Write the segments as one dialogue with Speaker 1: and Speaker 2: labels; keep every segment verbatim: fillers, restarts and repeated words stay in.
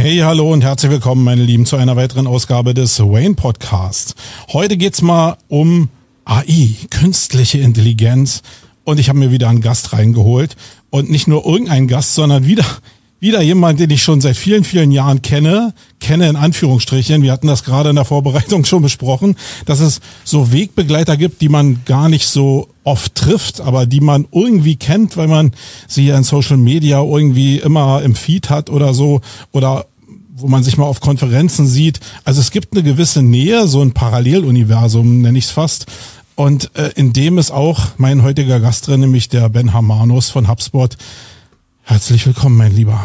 Speaker 1: Hey, hallo und herzlich willkommen, meine Lieben, zu einer weiteren Ausgabe des Wayne Podcasts. Heute geht's mal um A I, künstliche Intelligenz, und ich habe mir wieder einen Gast reingeholt und nicht nur irgendeinen Gast, sondern wieder wieder jemand, den ich schon seit vielen, vielen Jahren kenne, kenne in Anführungsstrichen. Wir hatten das gerade in der Vorbereitung schon besprochen, dass es so Wegbegleiter gibt, die man gar nicht so oft trifft, aber die man irgendwie kennt, weil man sie ja in Social Media irgendwie immer im Feed hat oder so, oder wo man sich mal auf Konferenzen sieht. Also es gibt eine gewisse Nähe, so ein Paralleluniversum nenne ich es fast. Und äh, in dem ist auch mein heutiger Gast drin, nämlich der Ben Hamanus von HubSpot. Herzlich willkommen, mein Lieber.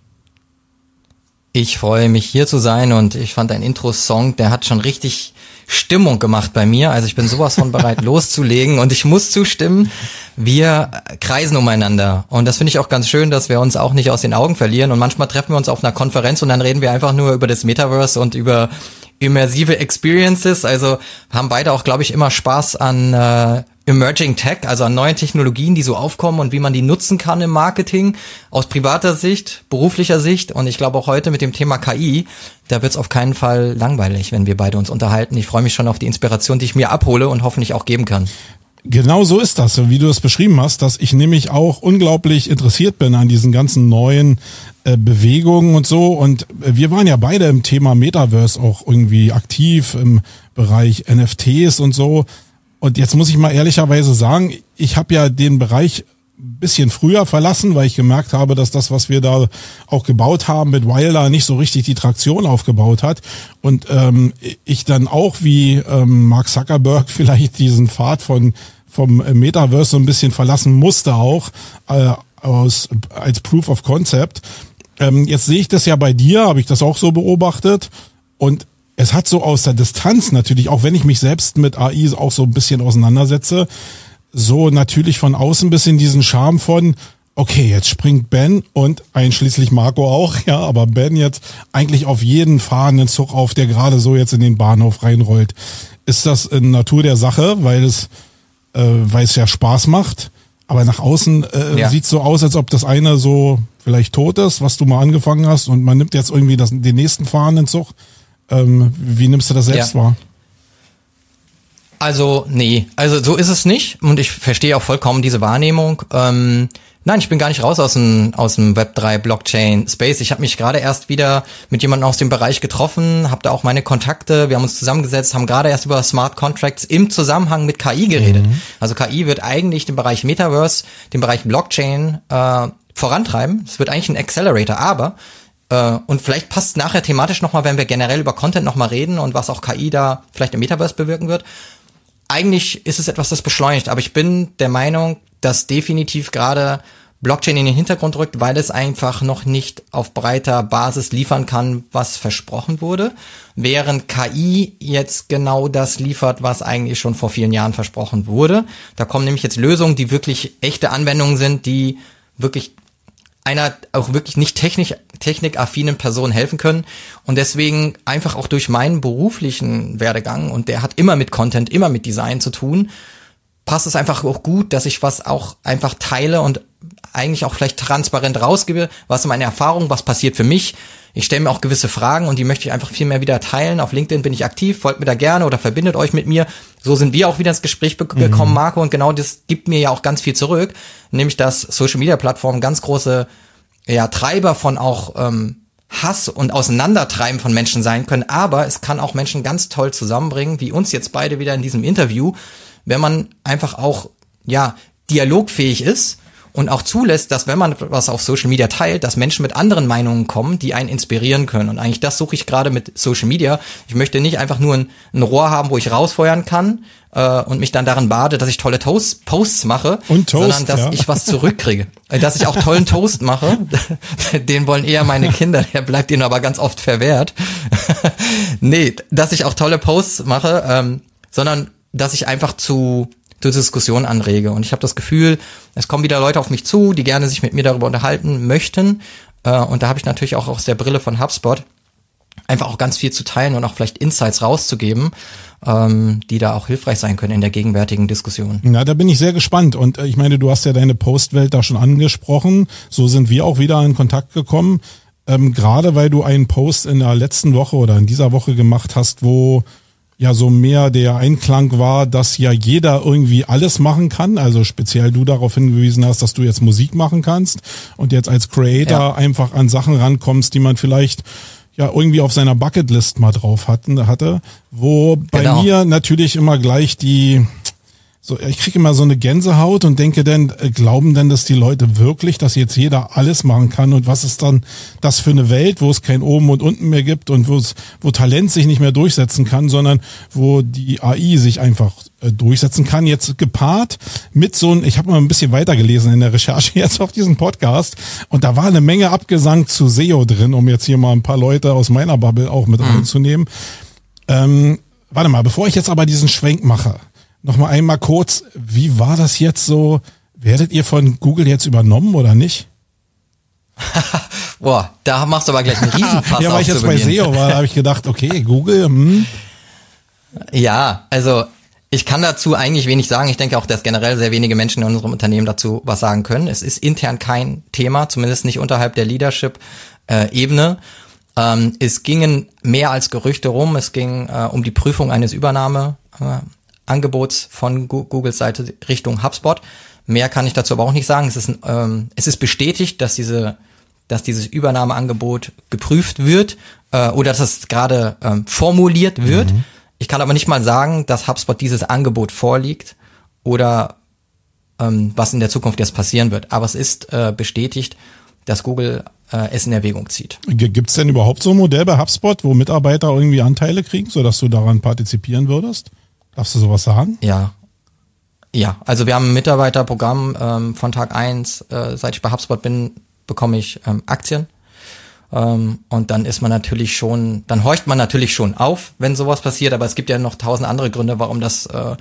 Speaker 2: Ich freue mich, hier zu sein, und ich fand dein Intro-Song, der hat schon richtig Stimmung gemacht bei mir. Also ich bin sowas von bereit loszulegen, und ich muss zustimmen, wir kreisen umeinander. Und das finde ich auch ganz schön, dass wir uns auch nicht aus den Augen verlieren. Und manchmal treffen wir uns auf einer Konferenz und dann reden wir einfach nur über das Metaverse und über immersive Experiences. Also haben beide auch, glaube ich, immer Spaß an äh, Emerging Tech, also an neuen Technologien, die so aufkommen und wie man die nutzen kann im Marketing, aus privater Sicht, beruflicher Sicht. Und ich glaube auch heute mit dem Thema K I, da wird es auf keinen Fall langweilig, wenn wir beide uns unterhalten. Ich freue mich schon auf die Inspiration, die ich mir abhole und hoffentlich auch geben kann.
Speaker 1: Genau so ist das, wie du es beschrieben hast, dass ich nämlich auch unglaublich interessiert bin an diesen ganzen neuen äh, Bewegungen und so. Und wir waren ja beide im Thema Metaverse auch irgendwie aktiv im Bereich N F Ts und so. Und jetzt muss ich mal ehrlicherweise sagen, ich habe ja den Bereich ein bisschen früher verlassen, weil ich gemerkt habe, dass das, was wir da auch gebaut haben mit Wilder, nicht so richtig die Traktion aufgebaut hat. Und ähm, ich dann auch wie ähm, Mark Zuckerberg vielleicht diesen Pfad von vom Metaverse so ein bisschen verlassen musste auch äh, aus als Proof of Concept. Ähm, jetzt sehe ich das ja bei dir, habe ich das auch so beobachtet, und es hat so aus der Distanz natürlich, auch wenn ich mich selbst mit A I auch so ein bisschen auseinandersetze, so natürlich von außen ein bisschen diesen Charme von, okay, jetzt springt Ben und einschließlich Marco auch, ja, aber Ben jetzt eigentlich auf jeden fahrenden Zug auf, der gerade so jetzt in den Bahnhof reinrollt. Ist das in Natur der Sache, weil es, äh, weil es ja Spaß macht, aber nach außen äh, ja. sieht so aus, als ob das eine so vielleicht tot ist, was du mal angefangen hast, und man nimmt jetzt irgendwie das, den nächsten fahrenden Zug. Ähm, wie nimmst du das selbst ja. wahr?
Speaker 2: Also, nee, also so ist es nicht, und ich verstehe auch vollkommen diese Wahrnehmung. Ähm, nein, ich bin gar nicht raus aus dem, aus dem Web drei Blockchain Space. Ich habe mich gerade erst wieder mit jemandem aus dem Bereich getroffen, habe da auch meine Kontakte, wir haben uns zusammengesetzt, haben gerade erst über Smart Contracts im Zusammenhang mit K I geredet. Mhm. Also K I wird eigentlich den Bereich Metaverse, den Bereich Blockchain äh, vorantreiben. Es wird eigentlich ein Accelerator, aber und vielleicht passt nachher thematisch nochmal, wenn wir generell über Content nochmal reden und was auch K I da vielleicht im Metaverse bewirken wird. Eigentlich ist es etwas, das beschleunigt, aber ich bin der Meinung, dass definitiv gerade Blockchain in den Hintergrund rückt, weil es einfach noch nicht auf breiter Basis liefern kann, was versprochen wurde, während K I jetzt genau das liefert, was eigentlich schon vor vielen Jahren versprochen wurde. Da kommen nämlich jetzt Lösungen, die wirklich echte Anwendungen sind, die wirklich einer auch wirklich nicht technisch, technikaffinen Person helfen können, und deswegen einfach auch durch meinen beruflichen Werdegang, und der hat immer mit Content, immer mit Design zu tun, passt es einfach auch gut, dass ich was auch einfach teile und eigentlich auch vielleicht transparent rausgebe, was ist meine Erfahrung, was passiert für mich. Ich stelle mir auch gewisse Fragen, und die möchte ich einfach viel mehr wieder teilen. Auf LinkedIn bin ich aktiv, folgt mir da gerne oder verbindet euch mit mir. So sind wir auch wieder ins Gespräch be- gekommen, mhm. Marco, und genau das gibt mir ja auch ganz viel zurück, nämlich dass Social-Media-Plattformen ganz große ja, Treiber von auch ähm, Hass und Auseinandertreiben von Menschen sein können, aber es kann auch Menschen ganz toll zusammenbringen, wie uns jetzt beide wieder in diesem Interview, wenn man einfach auch ja dialogfähig ist und auch zulässt, dass wenn man was auf Social Media teilt, dass Menschen mit anderen Meinungen kommen, die einen inspirieren können. Und eigentlich das suche ich gerade mit Social Media. Ich möchte nicht einfach nur ein, ein Rohr haben, wo ich rausfeuern kann äh, und mich dann darin bade, dass ich tolle Toast, Posts mache,
Speaker 1: und Toast,
Speaker 2: sondern dass
Speaker 1: ja.
Speaker 2: ich was zurückkriege. Dass ich auch tollen Toast mache, den wollen eher meine Kinder, der bleibt ihnen aber ganz oft verwehrt. Nee, dass ich auch tolle Posts mache, ähm, sondern dass ich einfach zu zur Diskussion anrege. Und ich habe das Gefühl, es kommen wieder Leute auf mich zu, die gerne sich mit mir darüber unterhalten möchten. Äh, und da habe ich natürlich auch aus der Brille von HubSpot einfach auch ganz viel zu teilen und auch vielleicht Insights rauszugeben, ähm, die da auch hilfreich sein können in der gegenwärtigen Diskussion.
Speaker 1: Ja, da bin ich sehr gespannt. Und äh, ich meine, du hast ja deine Postwelt da schon angesprochen. So sind wir auch wieder in Kontakt gekommen. ähm, gerade weil du einen Post in der letzten Woche oder in dieser Woche gemacht hast, wo ja so mehr der Einklang war, dass ja jeder irgendwie alles machen kann, also speziell du darauf hingewiesen hast, dass du jetzt Musik machen kannst und jetzt als Creator ja. einfach an Sachen rankommst, die man vielleicht ja irgendwie auf seiner Bucketlist mal drauf hatten, hatte, wo bei genau. mir natürlich immer gleich die So, ich kriege immer so eine Gänsehaut und denke dann, äh, glauben denn das die Leute wirklich, dass jetzt jeder alles machen kann und was ist dann das für eine Welt, wo es kein Oben und Unten mehr gibt und wo es, wo Talent sich nicht mehr durchsetzen kann, sondern wo die A I sich einfach äh, durchsetzen kann. Jetzt gepaart mit so ein, ich habe mal ein bisschen weitergelesen in der Recherche jetzt auf diesen Podcast und da war eine Menge Abgesang zu S E O drin, um jetzt hier mal ein paar Leute aus meiner Bubble auch mit mhm. reinzunehmen. Ähm, warte mal, bevor ich jetzt aber diesen Schwenk mache, noch mal einmal kurz, wie war das jetzt so? Werdet ihr von Google jetzt übernommen oder nicht?
Speaker 2: Boah, da machst du aber gleich einen Riesenfass.
Speaker 1: Ja, weil ich jetzt bei S E O war, da habe ich gedacht, okay, Google, hm.
Speaker 2: Ja, also ich kann dazu eigentlich wenig sagen. Ich denke auch, dass generell sehr wenige Menschen in unserem Unternehmen dazu was sagen können. Es ist intern kein Thema, zumindest nicht unterhalb der Leadership-Ebene. Ähm, es gingen mehr als Gerüchte rum. Es ging äh, um die Prüfung eines Übernahme äh, Angebots von Googles Seite Richtung HubSpot. Mehr kann ich dazu aber auch nicht sagen. Es ist, ähm, es ist bestätigt, dass diese, dass dieses Übernahmeangebot geprüft wird äh, oder dass es gerade ähm, formuliert wird. Mhm. Ich kann aber nicht mal sagen, dass HubSpot dieses Angebot vorliegt oder ähm, was in der Zukunft jetzt passieren wird. Aber es ist äh, bestätigt, dass Google äh, es in Erwägung zieht.
Speaker 1: Gibt es denn überhaupt so ein Modell bei HubSpot, wo Mitarbeiter irgendwie Anteile kriegen, sodass du daran partizipieren würdest? Darfst du sowas sagen?
Speaker 2: Ja. Ja, also wir haben ein Mitarbeiterprogramm ähm, von Tag eins, äh, seit ich bei HubSpot bin, bekomme ich ähm, Aktien. Ähm, und dann ist man natürlich schon, dann horcht man natürlich schon auf, wenn sowas passiert, aber es gibt ja noch tausend andere Gründe, warum das äh,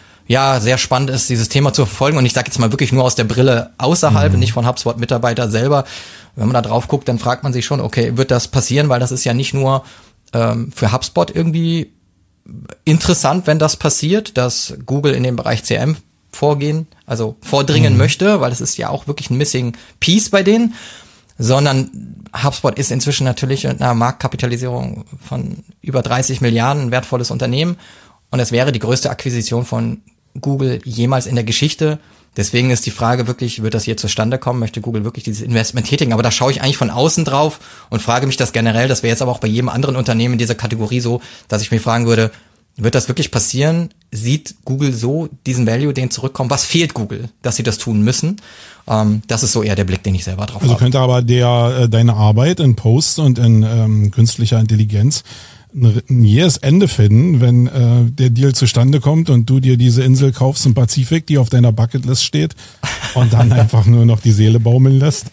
Speaker 2: ja sehr spannend ist, dieses Thema zu verfolgen. Und ich sage jetzt mal wirklich nur aus der Brille außerhalb, mhm. nicht von HubSpot-Mitarbeiter selber. Wenn man da drauf guckt, dann fragt man sich schon, okay, wird das passieren? Weil das ist ja nicht nur ähm, für HubSpot irgendwie interessant, wenn das passiert, dass Google in dem Bereich C R M vorgehen, also vordringen mhm. möchte, weil es ist ja auch wirklich ein Missing Piece bei denen, sondern HubSpot ist inzwischen natürlich mit einer Marktkapitalisierung von über dreißig Milliarden ein wertvolles Unternehmen und es wäre die größte Akquisition von Google jemals in der Geschichte. Deswegen ist die Frage wirklich, wird das hier zustande kommen? Möchte Google wirklich dieses Investment tätigen? Aber da schaue ich eigentlich von außen drauf und frage mich das generell. Das wäre jetzt aber auch bei jedem anderen Unternehmen in dieser Kategorie so, dass ich mich fragen würde, wird das wirklich passieren? Sieht Google so diesen Value, den zurückkommt? Was fehlt Google, dass sie das tun müssen? Ähm, das ist so eher der Blick, den ich selber drauf
Speaker 1: also
Speaker 2: habe.
Speaker 1: Also könnte aber der äh, deine Arbeit in Posts und in ähm, künstlicher Intelligenz ein jähes Ende finden, wenn äh, der Deal zustande kommt und du dir diese Insel kaufst im Pazifik, die auf deiner Bucketlist steht und dann einfach nur noch die Seele baumeln lässt?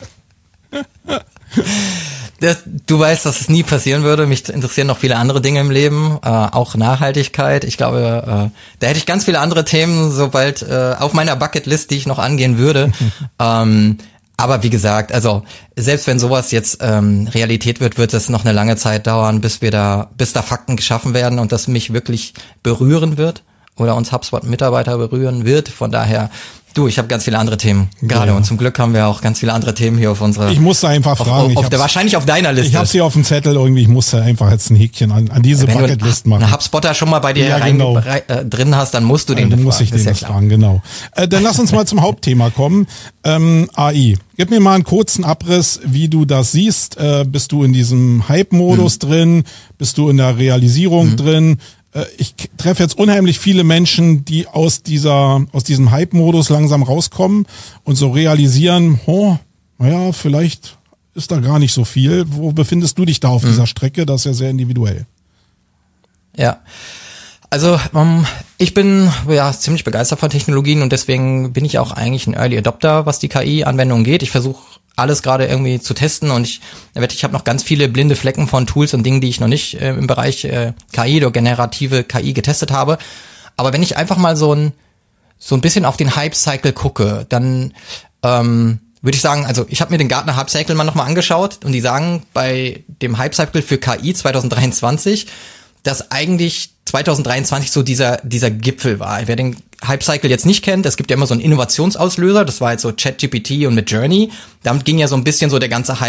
Speaker 2: Das, du weißt, dass es nie passieren würde. Mich interessieren noch viele andere Dinge im Leben, äh, auch Nachhaltigkeit. Ich glaube, äh, da hätte ich ganz viele andere Themen, sobald äh, auf meiner Bucketlist, die ich noch angehen würde. ähm, Aber wie gesagt, also selbst wenn sowas jetzt ähm, Realität wird, wird es noch eine lange Zeit dauern, bis wir da, bis da Fakten geschaffen werden und das mich wirklich berühren wird oder uns HubSpot-Mitarbeiter berühren wird. Von daher, du, ich habe ganz viele andere Themen gerade ja. und zum Glück haben wir auch ganz viele andere Themen hier auf unserer.
Speaker 1: Ich musste einfach
Speaker 2: auf,
Speaker 1: fragen.
Speaker 2: Auf, auf der, wahrscheinlich auf deiner Liste.
Speaker 1: Ich habe sie auf dem Zettel irgendwie. Ich musste einfach jetzt ein Häkchen an, an diese Bucketlist machen. Wenn
Speaker 2: du einen HubSpotter schon mal bei dir
Speaker 1: ja,
Speaker 2: rein,
Speaker 1: genau.
Speaker 2: rein, äh, drin hast, dann musst du den
Speaker 1: ja, dann muss ich den das fragen, genau. Äh, dann lass uns mal zum Hauptthema kommen. Ähm, A I. Gib mir mal einen kurzen Abriss, wie du das siehst. Äh, bist du in diesem Hype-Modus hm. drin? Bist du in der Realisierung hm. drin? Ich treffe jetzt unheimlich viele Menschen, die aus dieser, aus diesem Hype-Modus langsam rauskommen und so realisieren, oh, naja, vielleicht ist da gar nicht so viel. Wo befindest du dich da auf mhm. dieser Strecke? Das ist ja sehr individuell.
Speaker 2: Ja. Also um, ich bin ja ziemlich begeistert von Technologien und deswegen bin ich auch eigentlich ein Early Adopter, was die K I-Anwendungen geht. Ich versuche alles gerade irgendwie zu testen und ich ich habe noch ganz viele blinde Flecken von Tools und Dingen, die ich noch nicht äh, im Bereich äh, K I oder generative K I getestet habe. Aber wenn ich einfach mal so ein so ein bisschen auf den Hype-Cycle gucke, dann ähm, würde ich sagen, also ich habe mir den Gartner Hype-Cycle mal nochmal angeschaut und die sagen bei dem Hype-Cycle für K I zwanzig dreiundzwanzig, dass eigentlich zwanzig dreiundzwanzig so dieser dieser Gipfel war. Wer den Hype-Cycle jetzt nicht kennt, es gibt ja immer so einen Innovationsauslöser, das war jetzt so ChatGPT und mit Journey. Damit ging ja so ein bisschen so der ganze Hype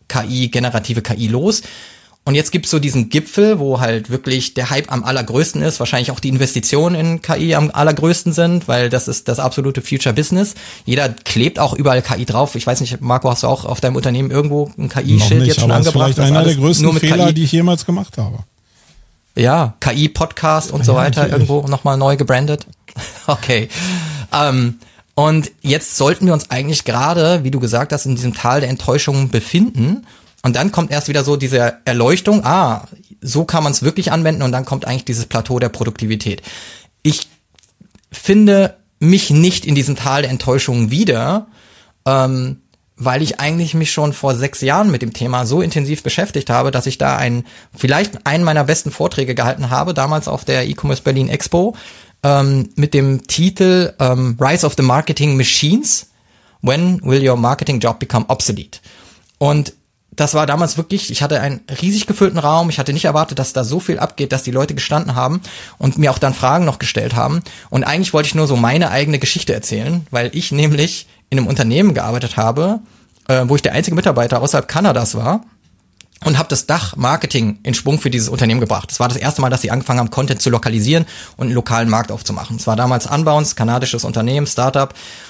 Speaker 2: K I, generative K I los. Und jetzt gibt's so diesen Gipfel, wo halt wirklich der Hype am allergrößten ist, wahrscheinlich auch die Investitionen in K I am allergrößten sind, weil das ist das absolute Future Business. Jeder klebt auch überall K I drauf. Ich weiß nicht, Marco, hast du auch auf deinem Unternehmen irgendwo ein K I-Schild jetzt schon angebracht?
Speaker 1: Das ist vielleicht einer der größten Fehler, die ich jemals gemacht habe.
Speaker 2: Ja, K I-Podcast und so ja, weiter, natürlich. Irgendwo nochmal neu gebrandet. Okay. Ähm, und jetzt sollten wir uns eigentlich gerade, wie du gesagt hast, in diesem Tal der Enttäuschung befinden. Und dann kommt erst wieder so diese Erleuchtung, ah, so kann man es wirklich anwenden, und dann kommt eigentlich dieses Plateau der Produktivität. Ich finde mich nicht in diesem Tal der Enttäuschung wieder, ähm, weil ich eigentlich mich schon vor sechs Jahren mit dem Thema so intensiv beschäftigt habe, dass ich da einen, vielleicht einen meiner besten Vorträge gehalten habe, damals auf der E-Commerce Berlin Expo, ähm, mit dem Titel ähm, Rise of the Marketing Machines, When Will Your Marketing Job Become Obsolete? Und das war damals wirklich, ich hatte einen riesig gefüllten Raum, ich hatte nicht erwartet, dass da so viel abgeht, dass die Leute gestanden haben und mir auch dann Fragen noch gestellt haben. Und eigentlich wollte ich nur so meine eigene Geschichte erzählen, weil ich nämlich in einem Unternehmen gearbeitet habe, äh, wo ich der einzige Mitarbeiter außerhalb Kanadas war, und habe das Dach Marketing in Schwung für dieses Unternehmen gebracht. Das war das erste Mal, dass sie angefangen haben, Content zu lokalisieren und einen lokalen Markt aufzumachen. Es war damals Unbounce, kanadisches Unternehmen, Startup.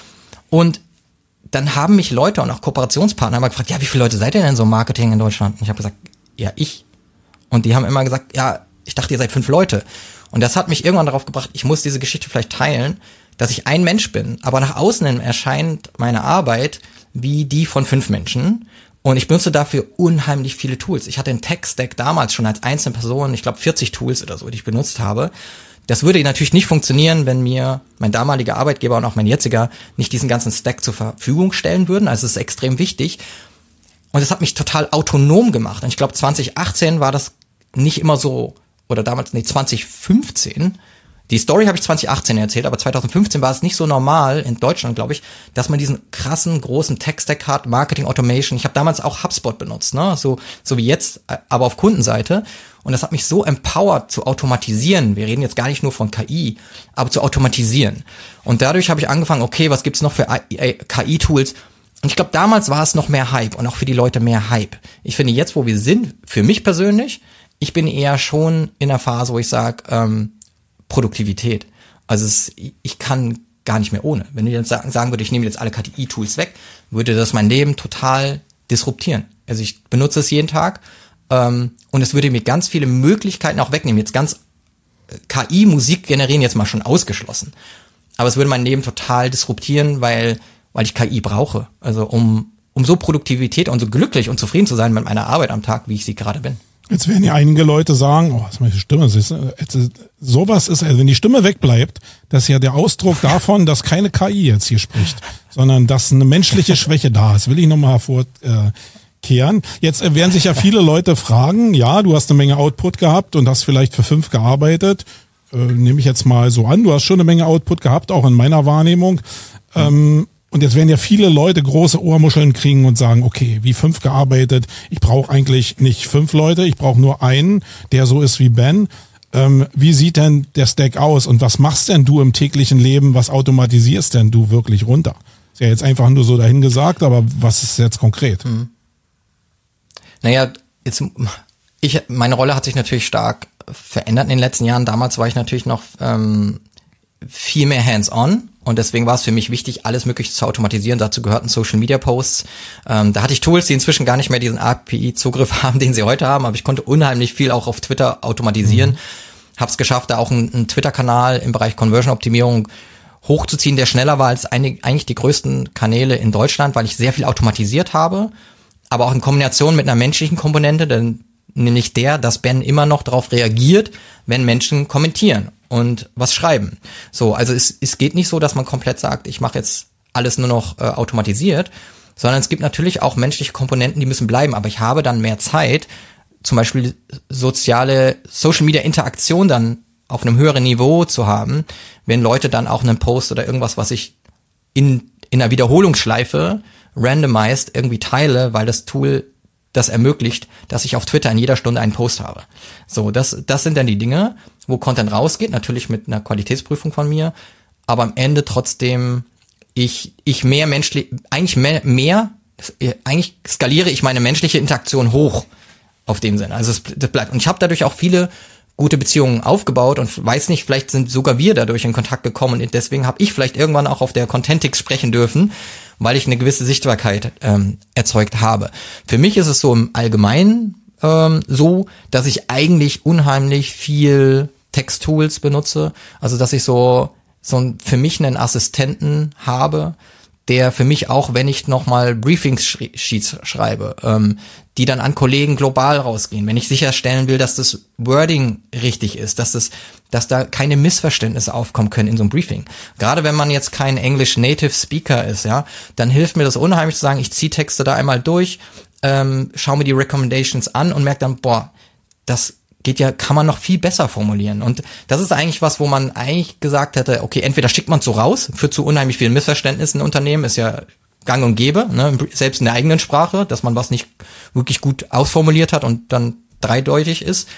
Speaker 2: Und dann haben mich Leute und auch Kooperationspartner immer gefragt, ja, wie viele Leute seid ihr denn so im Marketing in Deutschland? Und ich habe gesagt, ja, ich. Und die haben immer gesagt, ja, ich dachte, ihr seid fünf Leute. Und das hat mich irgendwann darauf gebracht, ich muss diese Geschichte vielleicht teilen, dass ich ein Mensch bin, aber nach außen hin erscheint meine Arbeit wie die von fünf Menschen. Und ich benutze dafür unheimlich viele Tools. Ich hatte einen Tech-Stack damals schon als einzelne Person, ich glaube vierzig Tools oder so, die ich benutzt habe. Das würde natürlich nicht funktionieren, wenn mir mein damaliger Arbeitgeber und auch mein jetziger nicht diesen ganzen Stack zur Verfügung stellen würden. Also es ist extrem wichtig. Und das hat mich total autonom gemacht. Und ich glaube, zwanzig achtzehn war das nicht immer so, oder damals, nee, zwanzig fünfzehn. Die Story habe ich zwanzig achtzehn erzählt, aber zwanzig fünfzehn war es nicht so normal in Deutschland, glaube ich, dass man diesen krassen, großen Tech-Stack hat, Marketing Automation. Ich habe damals auch HubSpot benutzt, ne, so so wie jetzt, aber auf Kundenseite. Und das hat mich so empowered zu automatisieren. Wir reden jetzt gar nicht nur von K I, aber zu automatisieren. Und dadurch habe ich angefangen, okay, was gibt's noch für K I-Tools? Und ich glaube, damals war es noch mehr Hype und auch für die Leute mehr Hype. Ich finde, jetzt, wo wir sind, für mich persönlich, ich bin eher schon in der Phase, wo ich sage, ähm, Produktivität. Also es, ich kann gar nicht mehr ohne. Wenn ich jetzt sagen würde, ich nehme jetzt alle K I-Tools weg, würde das mein Leben total disruptieren. Also ich benutze es jeden Tag, ähm, und es würde mir ganz viele Möglichkeiten auch wegnehmen. Jetzt ganz K I-Musik generieren jetzt mal schon ausgeschlossen. Aber es würde mein Leben total disruptieren, weil weil ich K I brauche. Also um um so Produktivität und so glücklich und zufrieden zu sein mit meiner Arbeit am Tag, wie ich sie gerade bin.
Speaker 1: Jetzt werden ja einige Leute sagen, oh, was ist meine Stimme? Siehst du? Sowas ist, also wenn die Stimme wegbleibt, das ist ja der Ausdruck davon, dass keine K I jetzt hier spricht, sondern dass eine menschliche Schwäche da ist. Will ich nochmal hervorkehren. Jetzt werden sich ja viele Leute fragen, ja, du hast eine Menge Output gehabt und hast vielleicht für fünf gearbeitet. Äh, nehme ich jetzt mal so an, du hast schon eine Menge Output gehabt, auch in meiner Wahrnehmung. Ähm, Und jetzt werden ja viele Leute große Ohrmuscheln kriegen und sagen, okay, wie fünf gearbeitet, ich brauche eigentlich nicht fünf Leute, ich brauche nur einen, der so ist wie Ben. Ähm, wie sieht denn der Stack aus und was machst denn du im täglichen Leben, was automatisierst denn du wirklich runter? Ist ja jetzt einfach nur so dahin gesagt, aber was ist jetzt konkret?
Speaker 2: Hm. Naja, jetzt, ich, meine Rolle hat sich natürlich stark verändert in den letzten Jahren. Damals war ich natürlich noch ähm, viel mehr hands-on. Und deswegen war es für mich wichtig, alles Mögliche zu automatisieren. Dazu gehörten Social-Media-Posts. Ähm, da hatte ich Tools, die inzwischen gar nicht mehr diesen A P I-Zugriff haben, den sie heute haben. Aber ich konnte unheimlich viel auch auf Twitter automatisieren. Mhm. Habe es geschafft, da auch einen, einen Twitter-Kanal im Bereich Conversion-Optimierung hochzuziehen, der schneller war als einig, eigentlich die größten Kanäle in Deutschland, weil ich sehr viel automatisiert habe. Aber auch in Kombination mit einer menschlichen Komponente, denn nämlich der, dass Ben immer noch darauf reagiert, wenn Menschen kommentieren und was schreiben. So, also es, es geht nicht so, dass man komplett sagt, ich mache jetzt alles nur noch äh, automatisiert, sondern es gibt natürlich auch menschliche Komponenten, die müssen bleiben, aber ich habe dann mehr Zeit, zum Beispiel soziale Social-Media-Interaktion dann auf einem höheren Niveau zu haben, wenn Leute dann auch einen Post oder irgendwas, was ich in in einer Wiederholungsschleife randomized irgendwie teile, weil das Tool das ermöglicht, dass ich auf Twitter in jeder Stunde einen Post habe. So, das das sind dann die Dinge, wo Content rausgeht, natürlich mit einer Qualitätsprüfung von mir, aber am Ende trotzdem ich ich mehr menschlich, eigentlich mehr, mehr das, eigentlich skaliere ich meine menschliche Interaktion hoch auf dem Sinne. Also es, das bleibt. Und ich habe dadurch auch viele gute Beziehungen aufgebaut und weiß nicht, vielleicht sind sogar wir dadurch in Kontakt gekommen und deswegen habe ich vielleicht irgendwann auch auf der Contentix sprechen dürfen, weil ich eine gewisse Sichtbarkeit ähm, erzeugt habe. Für mich ist es so im Allgemeinen ähm, so, dass ich eigentlich unheimlich viel Texttools benutze, also dass ich so so ein, für mich einen Assistenten habe, der für mich auch, wenn ich nochmal Briefings-Sheets schreibe, ähm, die dann an Kollegen global rausgehen, wenn ich sicherstellen will, dass das Wording richtig ist, dass das, dass da keine Missverständnisse aufkommen können in so einem Briefing. Gerade wenn man jetzt kein English Native Speaker ist, ja, dann hilft mir das unheimlich zu sagen, ich ziehe Texte da einmal durch, ähm, schaue mir die Recommendations an und merke dann, boah, das geht ja, kann man noch viel besser formulieren. Und das ist eigentlich was, wo man eigentlich gesagt hätte, okay, entweder schickt man es so raus, führt zu unheimlich vielen Missverständnissen in Unternehmen, ist ja gang und gäbe, ne, selbst in der eigenen Sprache, dass man was nicht wirklich gut ausformuliert hat und dann dreideutig ist.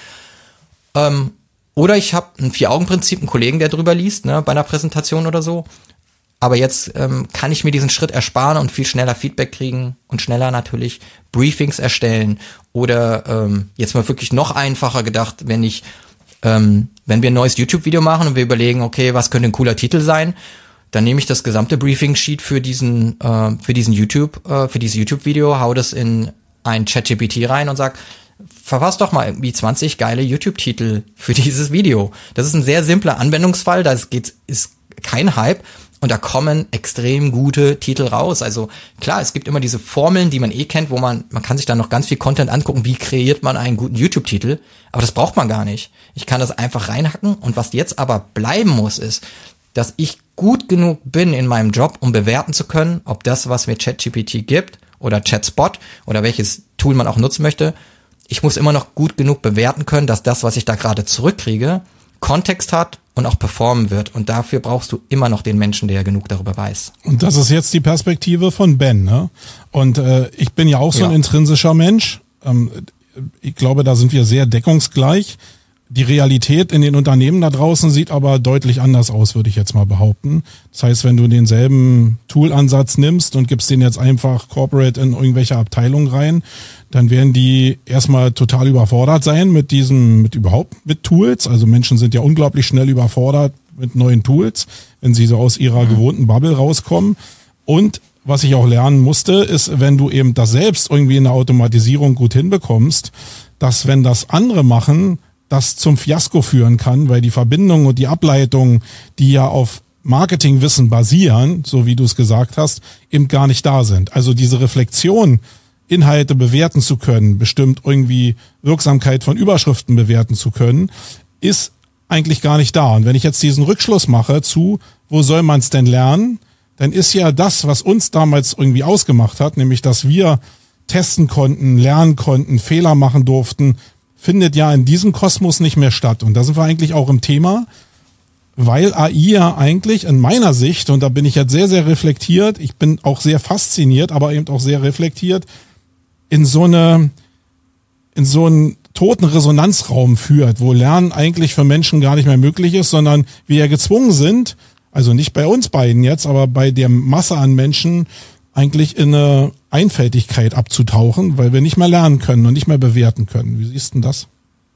Speaker 2: Ähm, oder ich habe ein Vier-Augen-Prinzip, einen Kollegen, der drüber liest, ne, bei einer Präsentation oder so. Aber jetzt ähm, kann ich mir diesen Schritt ersparen und viel schneller Feedback kriegen und schneller natürlich Briefings erstellen. Oder ähm, jetzt mal wirklich noch einfacher gedacht, wenn ich, ähm, wenn wir ein neues YouTube-Video machen und wir überlegen, okay, was könnte ein cooler Titel sein, dann nehme ich das gesamte Briefing-Sheet für diesen, äh, für diesen YouTube, äh, für dieses YouTube-Video, hau das in ein ChatGPT rein und sag, verfass doch mal irgendwie zwanzig geile YouTube-Titel für dieses Video. Das ist ein sehr simpler Anwendungsfall, da geht, ist kein Hype. Und da kommen extrem gute Titel raus. Also klar, es gibt immer diese Formeln, die man eh kennt, wo man, man kann sich dann noch ganz viel Content angucken, wie kreiert man einen guten YouTube-Titel. Aber das braucht man gar nicht. Ich kann das einfach reinhacken. Und was jetzt aber bleiben muss, ist, dass ich gut genug bin in meinem Job, um bewerten zu können, ob das, was mir ChatGPT gibt oder ChatSpot oder welches Tool man auch nutzen möchte, ich muss immer noch gut genug bewerten können, dass das, was ich da gerade zurückkriege, Kontext hat und auch performen wird. Und dafür brauchst du immer noch den Menschen, der ja genug darüber weiß.
Speaker 1: Und das ist jetzt die Perspektive von Ben, ne? Und äh, ich bin ja auch so ein ja. intrinsischer Mensch. Ähm, ich glaube, da sind wir sehr deckungsgleich. Die Realität in den Unternehmen da draußen sieht aber deutlich anders aus, würde ich jetzt mal behaupten. Das heißt, wenn du denselben Tool-Ansatz nimmst und gibst den jetzt einfach corporate in irgendwelche Abteilungen rein, dann werden die erstmal total überfordert sein mit diesem, mit überhaupt mit Tools. Also Menschen sind ja unglaublich schnell überfordert mit neuen Tools, wenn sie so aus ihrer mhm. gewohnten Bubble rauskommen. Und was ich auch lernen musste, ist, wenn du eben das selbst irgendwie in der Automatisierung gut hinbekommst, dass wenn das andere machen, das zum Fiasko führen kann, weil die Verbindungen und die Ableitungen, die ja auf Marketingwissen basieren, so wie du es gesagt hast, eben gar nicht da sind. Also diese Reflexion, Inhalte bewerten zu können, bestimmt irgendwie Wirksamkeit von Überschriften bewerten zu können, ist eigentlich gar nicht da. Und wenn ich jetzt diesen Rückschluss mache zu, wo soll man es denn lernen, dann ist ja das, was uns damals irgendwie ausgemacht hat, nämlich dass wir testen konnten, lernen konnten, Fehler machen durften, findet ja in diesem Kosmos nicht mehr statt. Und da sind wir eigentlich auch im Thema, weil A I ja eigentlich in meiner Sicht, und da bin ich jetzt sehr, sehr reflektiert, ich bin auch sehr fasziniert, aber eben auch sehr reflektiert, in so eine, in so einen toten Resonanzraum führt, wo Lernen eigentlich für Menschen gar nicht mehr möglich ist, sondern wir ja gezwungen sind, also nicht bei uns beiden jetzt, aber bei der Masse an Menschen eigentlich in eine Einfältigkeit abzutauchen, weil wir nicht mehr lernen können und nicht mehr bewerten können. Wie siehst du denn das?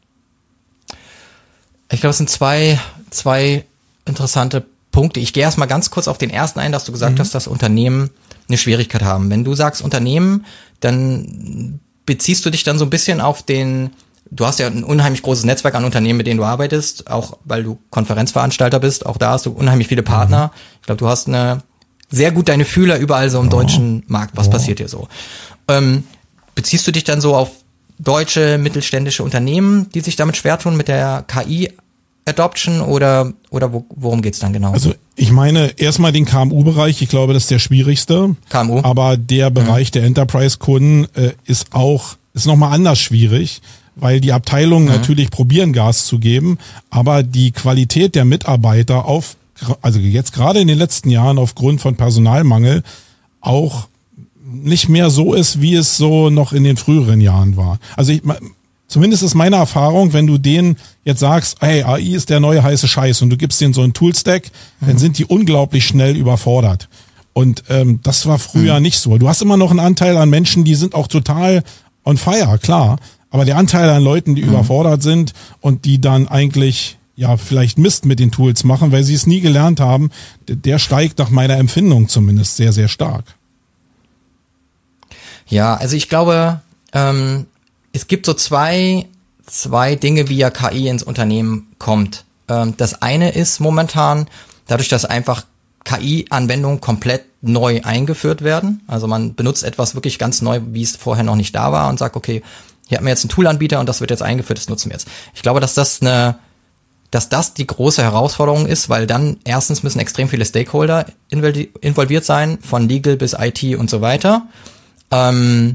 Speaker 2: Ich glaube, es sind zwei, zwei interessante Punkte. Ich gehe erstmal ganz kurz auf den ersten ein, dass du gesagt mhm. hast, dass Unternehmen eine Schwierigkeit haben. Wenn du sagst Unternehmen, dann beziehst du dich dann so ein bisschen auf den, du hast ja ein unheimlich großes Netzwerk an Unternehmen, mit denen du arbeitest, auch weil du Konferenzveranstalter bist, auch da hast du unheimlich viele Partner. Mhm. Ich glaube, du hast eine sehr gut deine Fühler überall so im ja. deutschen Markt. Was ja. passiert hier so? Ähm, beziehst du dich dann so auf deutsche mittelständische Unternehmen, die sich damit schwer tun mit der K I-Adoption oder oder wo, worum geht's dann genau?
Speaker 1: Also ich meine erstmal den K M U-Bereich. Ich glaube, das ist der schwierigste.
Speaker 2: K M U.
Speaker 1: Aber der Bereich mhm. der Enterprise-Kunden äh, ist auch ist nochmal anders schwierig, weil die Abteilungen mhm. natürlich probieren, Gas zu geben, aber die Qualität der Mitarbeiter auf also jetzt gerade in den letzten Jahren aufgrund von Personalmangel auch nicht mehr so ist, wie es so noch in den früheren Jahren war. Also ich, zumindest ist meine Erfahrung, wenn du denen jetzt sagst, hey, A I ist der neue heiße Scheiß und du gibst denen so einen Toolstack, mhm. dann sind die unglaublich schnell überfordert. Und ähm, das war früher mhm. nicht so. Du hast immer noch einen Anteil an Menschen, die sind auch total on fire, klar. Aber der Anteil an Leuten, die mhm. überfordert sind und die dann eigentlich ja vielleicht Mist mit den Tools machen, weil sie es nie gelernt haben, der steigt nach meiner Empfindung zumindest sehr, sehr stark.
Speaker 2: Ja, also ich glaube, ähm, es gibt so zwei, zwei Dinge, wie ja K I ins Unternehmen kommt. Ähm, das eine ist momentan, dadurch, dass einfach K I-Anwendungen komplett neu eingeführt werden. Also man benutzt etwas wirklich ganz neu, wie es vorher noch nicht da war und sagt, okay, hier haben wir jetzt einen Toolanbieter und das wird jetzt eingeführt, das nutzen wir jetzt. Ich glaube, dass das eine, dass das die große Herausforderung ist, weil dann erstens müssen extrem viele Stakeholder involviert sein, von Legal bis I T und so weiter. Ähm,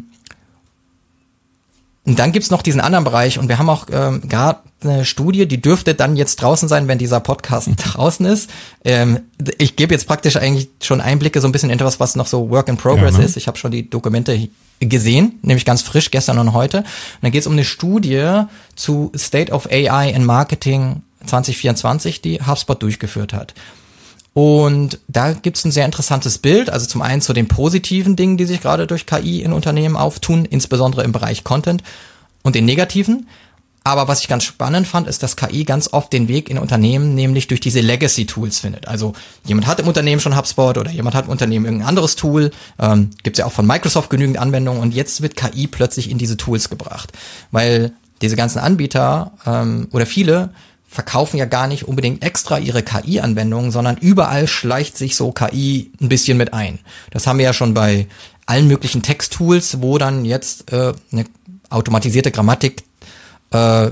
Speaker 2: und dann gibt's noch diesen anderen Bereich und wir haben auch ähm, gerade eine Studie, die dürfte dann jetzt draußen sein, wenn dieser Podcast draußen ist. Ähm, ich gebe jetzt praktisch eigentlich schon Einblicke so ein bisschen in etwas, was noch so Work in Progress ja, ne? ist. Ich habe schon die Dokumente gesehen, nämlich ganz frisch, gestern und heute. Und dann geht's um eine Studie zu State of A I in Marketing zwanzig vierundzwanzig, die HubSpot durchgeführt hat. Und da gibt's ein sehr interessantes Bild, also zum einen zu den positiven Dingen, die sich gerade durch K I in Unternehmen auftun, insbesondere im Bereich Content, und den negativen. Aber was ich ganz spannend fand, ist, dass K I ganz oft den Weg in Unternehmen nämlich durch diese Legacy-Tools findet. Also jemand hat im Unternehmen schon HubSpot oder jemand hat im Unternehmen irgendein anderes Tool. Ähm, gibt's ja auch von Microsoft genügend Anwendungen und jetzt wird K I plötzlich in diese Tools gebracht. Weil diese ganzen Anbieter ähm, oder viele verkaufen ja gar nicht unbedingt extra ihre K I-Anwendungen, sondern überall schleicht sich so K I ein bisschen mit ein. Das haben wir ja schon bei allen möglichen Text-Tools, wo dann jetzt äh, eine automatisierte Grammatik äh,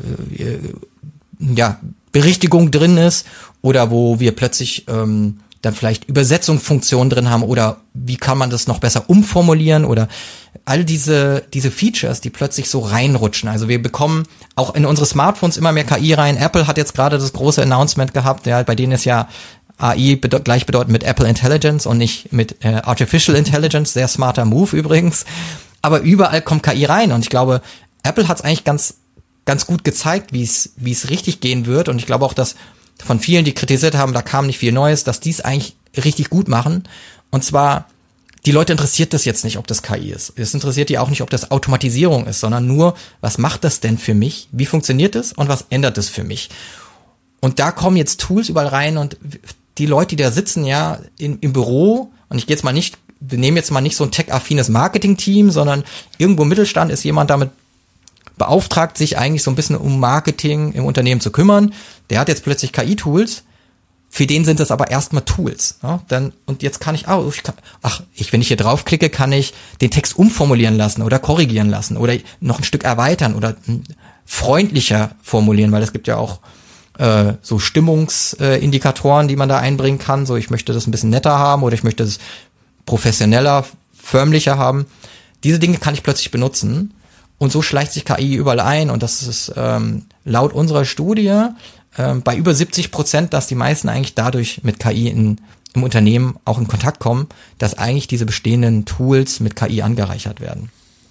Speaker 2: ja, Berichtigung drin ist oder wo wir plötzlich ähm, dann vielleicht Übersetzungsfunktionen drin haben oder wie kann man das noch besser umformulieren oder all diese diese Features, die plötzlich so reinrutschen. Also wir bekommen auch in unsere Smartphones immer mehr K I rein. Apple hat jetzt gerade das große Announcement gehabt, ja, bei denen ist ja A I bedeut- gleichbedeutend mit Apple Intelligence und nicht mit äh, Artificial Intelligence. Sehr smarter Move übrigens. Aber überall kommt K I rein und ich glaube, Apple hat es eigentlich ganz ganz gut gezeigt, wie es wie es richtig gehen wird und ich glaube auch, dass von vielen, die kritisiert haben, da kam nicht viel Neues, dass die es eigentlich richtig gut machen. Und zwar, die Leute interessiert das jetzt nicht, ob das K I ist. Es interessiert die auch nicht, ob das Automatisierung ist, sondern nur, was macht das denn für mich? Wie funktioniert es und was ändert es für mich? Und da kommen jetzt Tools überall rein und die Leute, die da sitzen, ja, in, im Büro, und ich gehe jetzt mal nicht, wir nehmen jetzt mal nicht so ein tech-affines Marketing-Team, sondern irgendwo im Mittelstand ist jemand damit beauftragt, sich eigentlich so ein bisschen um Marketing im Unternehmen zu kümmern. Der hat jetzt plötzlich K I-Tools. Für den sind das aber erstmal Tools. Ja? Dann, und jetzt kann ich, oh, ich kann, ach, ich, wenn ich hier draufklicke, kann ich den Text umformulieren lassen oder korrigieren lassen oder noch ein Stück erweitern oder freundlicher formulieren, weil es gibt ja auch äh, so Stimmungsindikatoren, äh, die man da einbringen kann. So, ich möchte das ein bisschen netter haben oder ich möchte es professioneller, förmlicher haben. Diese Dinge kann ich plötzlich benutzen. Und so schleicht sich K I überall ein und das ist ähm, laut unserer Studie ähm, bei über siebzig Prozent, dass die meisten eigentlich dadurch mit K I in, im Unternehmen auch in Kontakt kommen, dass eigentlich diese bestehenden Tools mit K I angereichert werden.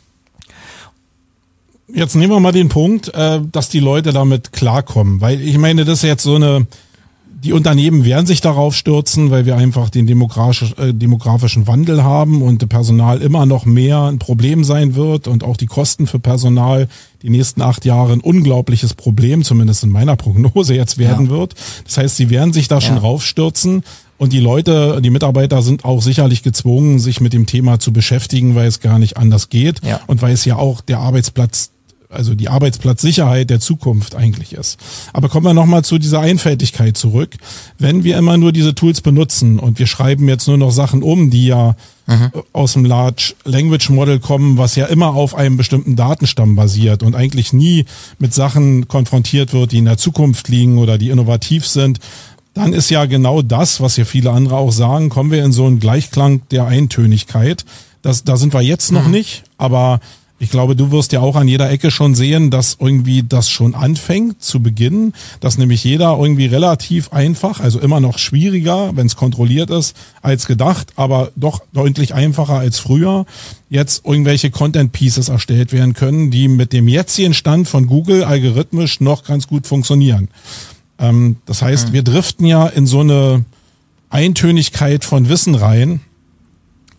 Speaker 1: Jetzt nehmen wir mal den Punkt, äh, dass die Leute damit klarkommen, weil ich meine, das ist jetzt so eine, die Unternehmen werden sich darauf stürzen, weil wir einfach den demografisch, äh, demografischen Wandel haben und Personal immer noch mehr ein Problem sein wird und auch die Kosten für Personal die nächsten acht Jahre ein unglaubliches Problem, zumindest in meiner Prognose jetzt werden ja. wird. Das heißt, sie werden sich da ja. schon raufstürzen und die Leute, die Mitarbeiter sind auch sicherlich gezwungen, sich mit dem Thema zu beschäftigen, weil es gar nicht anders geht ja. und weil es ja auch der Arbeitsplatz also die Arbeitsplatzsicherheit der Zukunft eigentlich ist. Aber kommen wir nochmal zu dieser Einfältigkeit zurück. Wenn wir immer nur diese Tools benutzen und wir schreiben jetzt nur noch Sachen um, die ja mhm. aus dem Large Language Model kommen, was ja immer auf einem bestimmten Datenstamm basiert und eigentlich nie mit Sachen konfrontiert wird, die in der Zukunft liegen oder die innovativ sind, dann ist ja genau das, was ja viele andere auch sagen, kommen wir in so einen Gleichklang der Eintönigkeit. Das, da sind wir jetzt noch mhm. nicht, aber ich glaube, du wirst ja auch an jeder Ecke schon sehen, dass irgendwie das schon anfängt zu beginnen, dass nämlich jeder irgendwie relativ einfach, also immer noch schwieriger, wenn es kontrolliert ist, als gedacht, aber doch deutlich einfacher als früher, jetzt irgendwelche Content Pieces erstellt werden können, die mit dem jetzigen Stand von Google algorithmisch noch ganz gut funktionieren. Ähm, das heißt, mhm. wir driften ja in so eine Eintönigkeit von Wissen rein,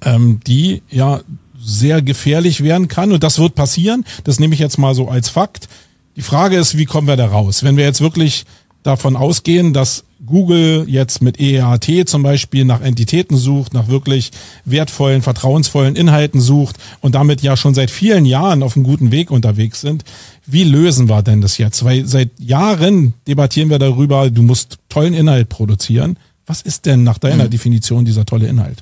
Speaker 1: ähm, die ja sehr gefährlich werden kann. Und das wird passieren. Das nehme ich jetzt mal so als Fakt. Die Frage ist, wie kommen wir da raus? Wenn wir jetzt wirklich davon ausgehen, dass Google jetzt mit E A T zum Beispiel nach Entitäten sucht, nach wirklich wertvollen, vertrauensvollen Inhalten sucht und damit ja schon seit vielen Jahren auf einem guten Weg unterwegs sind. Wie lösen wir denn das jetzt? Weil seit Jahren debattieren wir darüber, du musst tollen Inhalt produzieren. Was ist denn nach deiner hm. Definition dieser tolle Inhalt?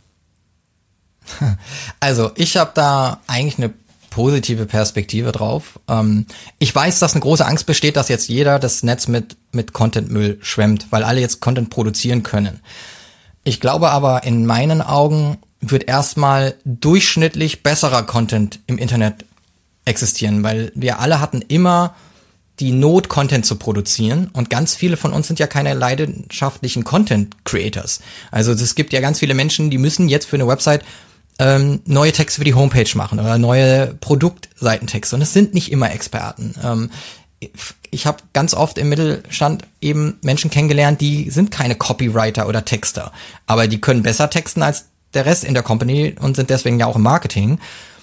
Speaker 2: Also ich habe da eigentlich eine positive Perspektive drauf. Ähm, ich weiß, dass eine große Angst besteht, dass jetzt jeder das Netz mit mit Contentmüll schwemmt, weil alle jetzt Content produzieren können. Ich glaube aber, in meinen Augen wird erstmal durchschnittlich besserer Content im Internet existieren, weil wir alle hatten immer die Not, Content zu produzieren, und ganz viele von uns sind ja keine leidenschaftlichen Content-Creators. Also es gibt ja ganz viele Menschen, die müssen jetzt für eine Website ähm, neue Texte für die Homepage machen oder neue Produktseitentexte, und es sind nicht immer Experten. Ähm, ich habe ganz oft im Mittelstand eben Menschen kennengelernt, die sind keine Copywriter oder Texter, aber die können besser texten als der Rest in der Company und sind deswegen ja auch im Marketing.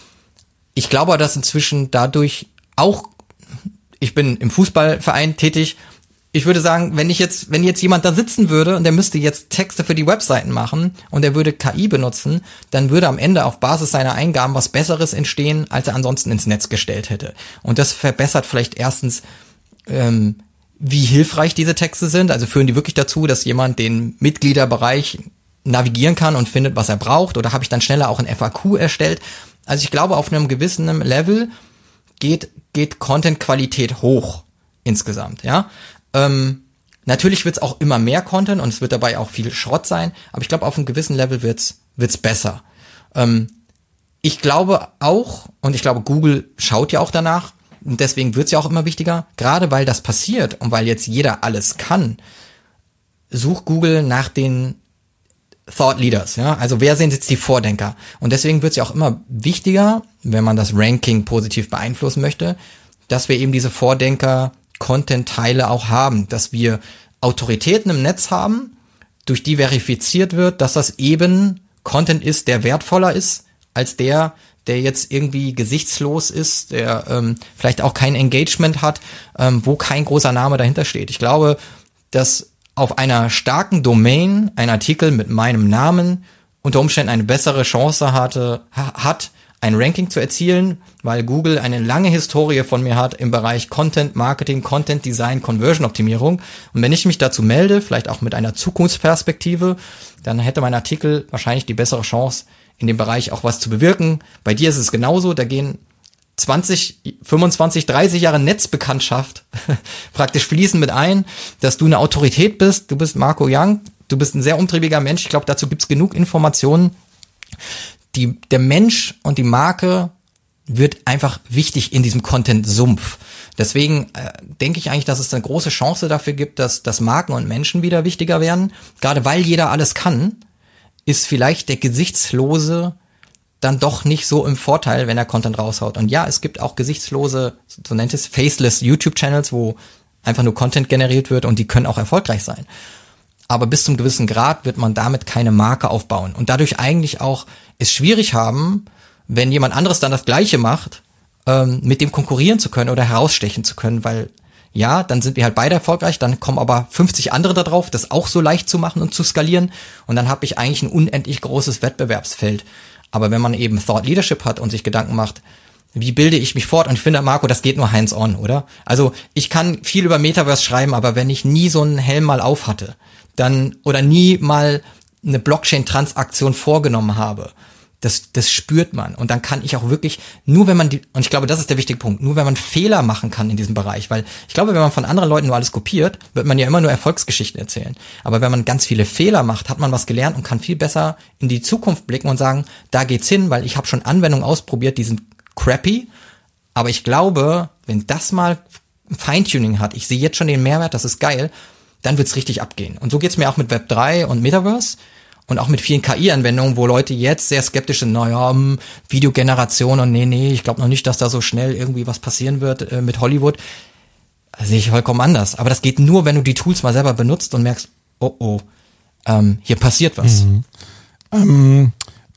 Speaker 2: Ich glaube, dass inzwischen dadurch auch, ich bin im Fußballverein tätig, ich würde sagen, wenn ich jetzt, wenn jetzt jemand da sitzen würde und der müsste jetzt Texte für die Webseiten machen und er würde K I benutzen, dann würde am Ende auf Basis seiner Eingaben was Besseres entstehen, als er ansonsten ins Netz gestellt hätte. Und das verbessert vielleicht erstens, ähm, wie hilfreich diese Texte sind. Also führen die wirklich dazu, dass jemand den Mitgliederbereich navigieren kann und findet, was er braucht, oder habe ich dann schneller auch ein F A Q erstellt? Also ich glaube, auf einem gewissen Level geht, geht Content-Qualität hoch insgesamt, ja. Ähm, natürlich wird's auch immer mehr Content und es wird dabei auch viel Schrott sein, aber ich glaube, auf einem gewissen Level wird's wird's besser. Ähm, ich glaube auch, und ich glaube, Google schaut ja auch danach, und deswegen wird's ja auch immer wichtiger, gerade weil das passiert und weil jetzt jeder alles kann, sucht Google nach den Thought Leaders, ja, also wer sind jetzt die Vordenker? Und deswegen wird's ja auch immer wichtiger, wenn man das Ranking positiv beeinflussen möchte, dass wir eben diese Vordenker Content-Teile auch haben, dass wir Autoritäten im Netz haben, durch die verifiziert wird, dass das eben Content ist, der wertvoller ist, als der, der jetzt irgendwie gesichtslos ist, der ähm, vielleicht auch kein Engagement hat, ähm, wo kein großer Name dahinter steht. Ich glaube, dass auf einer starken Domain ein Artikel mit meinem Namen unter Umständen eine bessere Chance hatte, ha- hat, ein Ranking zu erzielen, weil Google eine lange Historie von mir hat im Bereich Content Marketing, Content Design, Conversion Optimierung. Und wenn ich mich dazu melde, vielleicht auch mit einer Zukunftsperspektive, dann hätte mein Artikel wahrscheinlich die bessere Chance, in dem Bereich auch was zu bewirken. Bei dir ist es genauso, da gehen zwanzig, fünfundzwanzig, dreißig Jahre Netzbekanntschaft praktisch fließen mit ein, dass du eine Autorität bist. Du bist Marco Young, du bist ein sehr umtriebiger Mensch. Ich glaube, dazu gibt's genug Informationen. Die, der Mensch und die Marke wird einfach wichtig in diesem Content-Sumpf. Deswegen äh, denke ich eigentlich, dass es eine große Chance dafür gibt, dass, dass Marken und Menschen wieder wichtiger werden. Gerade weil jeder alles kann, ist vielleicht der Gesichtslose dann doch nicht so im Vorteil, wenn er Content raushaut. Und ja, es gibt auch gesichtslose, so nennt es, faceless YouTube-Channels, wo einfach nur Content generiert wird, und die können auch erfolgreich sein. Aber bis zum gewissen Grad wird man damit keine Marke aufbauen und dadurch eigentlich auch es schwierig haben, wenn jemand anderes dann das Gleiche macht, ähm, mit dem konkurrieren zu können oder herausstechen zu können, weil ja, dann sind wir halt beide erfolgreich, dann kommen aber fünfzig andere da drauf, das auch so leicht zu machen und zu skalieren, und dann habe ich eigentlich ein unendlich großes Wettbewerbsfeld. Aber wenn man eben Thought Leadership hat und sich Gedanken macht, wie bilde ich mich fort? Und ich finde, Marco, das geht nur hands-on, oder? Also ich kann viel über Metaverse schreiben, aber wenn ich nie so einen Helm mal auf hatte, dann oder nie mal eine Blockchain-Transaktion vorgenommen habe, das das spürt man. Und dann kann ich auch wirklich, nur wenn man die, und ich glaube, das ist der wichtige Punkt, nur wenn man Fehler machen kann in diesem Bereich, weil ich glaube, wenn man von anderen Leuten nur alles kopiert, wird man ja immer nur Erfolgsgeschichten erzählen. Aber wenn man ganz viele Fehler macht, hat man was gelernt und kann viel besser in die Zukunft blicken und sagen, da geht's hin, weil ich habe schon Anwendungen ausprobiert, die sind crappy, aber ich glaube, wenn das mal Feintuning hat, ich sehe jetzt schon den Mehrwert, das ist geil, dann wird's richtig abgehen. Und so geht's mir auch mit Web drei und Metaverse und auch mit vielen K I-Anwendungen, wo Leute jetzt sehr skeptisch sind, naja, Videogeneration und nee, nee, ich glaube noch nicht, dass da so schnell irgendwie was passieren wird äh, mit Hollywood. Das sehe ich vollkommen anders. Aber das geht nur, wenn du die Tools mal selber benutzt und merkst, oh, oh, ähm, hier passiert was.
Speaker 1: Mhm. Ähm,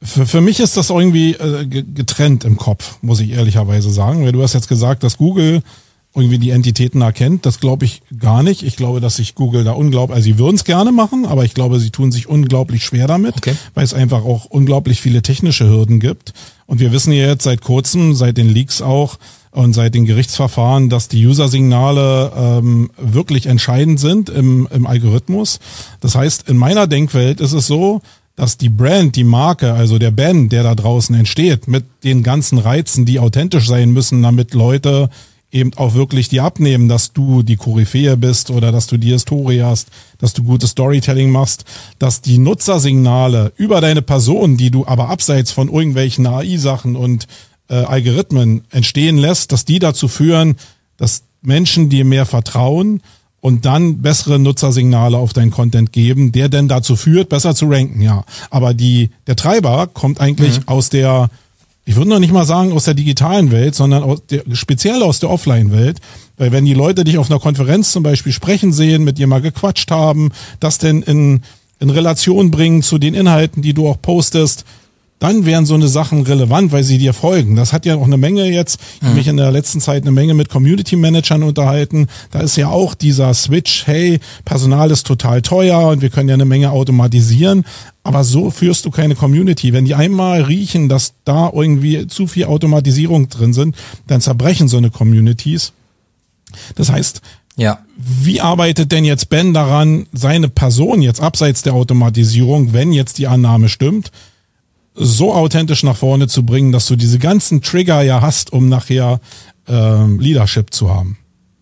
Speaker 1: Für, für mich ist das irgendwie äh, getrennt im Kopf, muss ich ehrlicherweise sagen. Weil du hast jetzt gesagt, dass Google irgendwie die Entitäten erkennt. Das glaube ich gar nicht. Ich glaube, dass sich Google da unglaublich, also sie würden es gerne machen, aber ich glaube, sie tun sich unglaublich schwer damit, okay. weil es einfach auch unglaublich viele technische Hürden gibt. Und wir wissen ja jetzt seit kurzem, seit den Leaks auch und seit den Gerichtsverfahren, dass die User-Signale ähm, wirklich entscheidend sind im, im Algorithmus. Das heißt, in meiner Denkwelt ist es so, dass die Brand, die Marke, also der Band, der da draußen entsteht, mit den ganzen Reizen, die authentisch sein müssen, damit Leute eben auch wirklich die abnehmen, dass du die Koryphäe bist oder dass du die Historie hast, dass du gutes Storytelling machst, dass die Nutzersignale über deine Person, die du aber abseits von irgendwelchen A I-Sachen und äh, Algorithmen entstehen lässt, dass die dazu führen, dass Menschen dir mehr vertrauen und dann bessere Nutzersignale auf deinen Content geben, der denn dazu führt, besser zu ranken, ja. Aber die der Treiber kommt eigentlich mhm. aus der, ich würde noch nicht mal sagen aus der digitalen Welt, sondern aus der, speziell aus der Offline-Welt. Weil wenn die Leute dich auf einer Konferenz zum Beispiel sprechen sehen, mit dir mal gequatscht haben, das denn in, in Relation bringen zu den Inhalten, die du auch postest, dann wären so eine Sachen relevant, weil sie dir folgen. Das hat ja auch eine Menge jetzt, ich habe mich in der letzten Zeit eine Menge mit Community-Managern unterhalten. Da ist ja auch dieser Switch, hey, Personal ist total teuer und wir können ja eine Menge automatisieren. Aber so führst du keine Community. Wenn die einmal riechen, dass da irgendwie zu viel Automatisierung drin sind, dann zerbrechen so eine Communities. Das heißt, ja. Wie arbeitet denn jetzt Ben daran, seine Person jetzt abseits der Automatisierung, wenn jetzt die Annahme stimmt, so authentisch nach vorne zu bringen, dass du diese ganzen Trigger ja hast, um nachher äh, Leadership zu haben?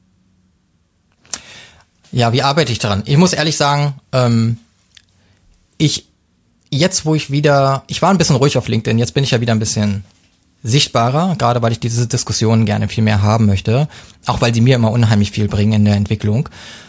Speaker 2: Ja, wie arbeite ich daran? Ich muss ehrlich sagen, ähm, ich jetzt, wo ich wieder, ich war ein bisschen ruhig auf LinkedIn, jetzt bin ich ja wieder ein bisschen sichtbarer, gerade weil ich diese Diskussionen gerne viel mehr haben möchte, auch weil sie mir immer unheimlich viel bringen in der Entwicklung.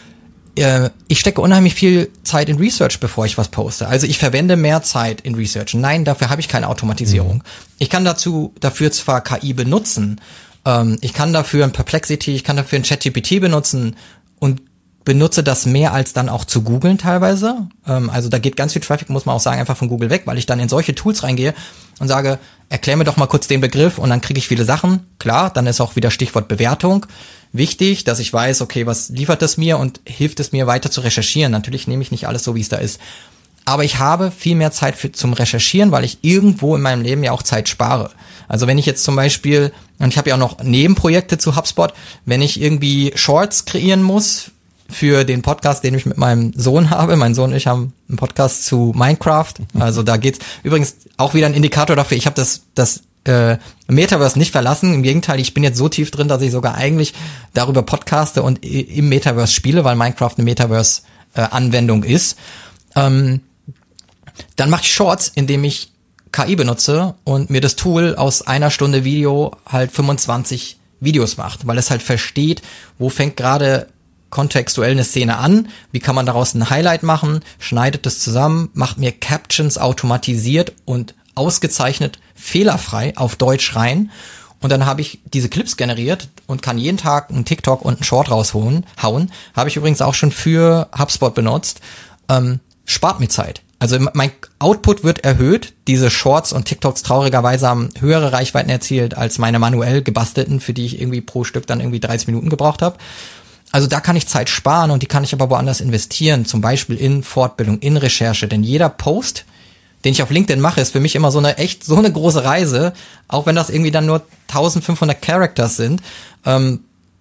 Speaker 2: Ich stecke unheimlich viel Zeit in Research, bevor ich was poste. Also ich verwende mehr Zeit in Research. Nein, dafür habe ich keine Automatisierung. Mhm. Ich kann dazu dafür zwar K I benutzen, ähm, ich kann dafür ein Perplexity, ich kann dafür ein ChatGPT benutzen und benutze das mehr als dann auch zu googeln teilweise. Ähm, also da geht ganz viel Traffic, muss man auch sagen, einfach von Google weg, weil ich dann in solche Tools reingehe und sage, erklär mir doch mal kurz den Begriff und dann kriege ich viele Sachen. Klar, dann ist auch wieder Stichwort Bewertung wichtig, dass ich weiß, okay, was liefert das mir und hilft es mir weiter zu recherchieren. Natürlich nehme ich nicht alles so, wie es da ist. Aber ich habe viel mehr Zeit für, zum Recherchieren, weil ich irgendwo in meinem Leben ja auch Zeit spare. Also wenn ich jetzt zum Beispiel, und ich habe ja auch noch Nebenprojekte zu HubSpot, wenn ich irgendwie Shorts kreieren muss für den Podcast, den ich mit meinem Sohn habe. Mein Sohn und ich haben einen Podcast zu Minecraft. Also da geht's übrigens auch wieder ein Indikator dafür. Ich habe das das äh, Metaverse nicht verlassen. Im Gegenteil, ich bin jetzt so tief drin, dass ich sogar eigentlich darüber podcaste und im Metaverse spiele, weil Minecraft eine Metaverse-Anwendung äh, ist. Ähm, dann mache ich Shorts, indem ich K I benutze und mir das Tool aus einer Stunde Video halt fünfundzwanzig Videos macht, weil es halt versteht, wo fängt gerade kontextuell eine Szene an, wie kann man daraus ein Highlight machen, schneidet es zusammen, macht mir Captions automatisiert und ausgezeichnet fehlerfrei auf Deutsch rein und dann habe ich diese Clips generiert und kann jeden Tag einen TikTok und einen Short rausholen, hauen. Habe ich übrigens auch schon für HubSpot benutzt. Ähm, spart mir Zeit. Also mein Output wird erhöht. Diese Shorts und TikToks traurigerweise haben höhere Reichweiten erzielt als meine manuell gebastelten, für die ich irgendwie pro Stück dann irgendwie dreißig Minuten gebraucht habe. Also da kann ich Zeit sparen und die kann ich aber woanders investieren, zum Beispiel in Fortbildung, in Recherche. Denn jeder Post, den ich auf LinkedIn mache, ist für mich immer so eine echt so eine große Reise, auch wenn das irgendwie dann nur eintausendfünfhundert Characters sind, ähm,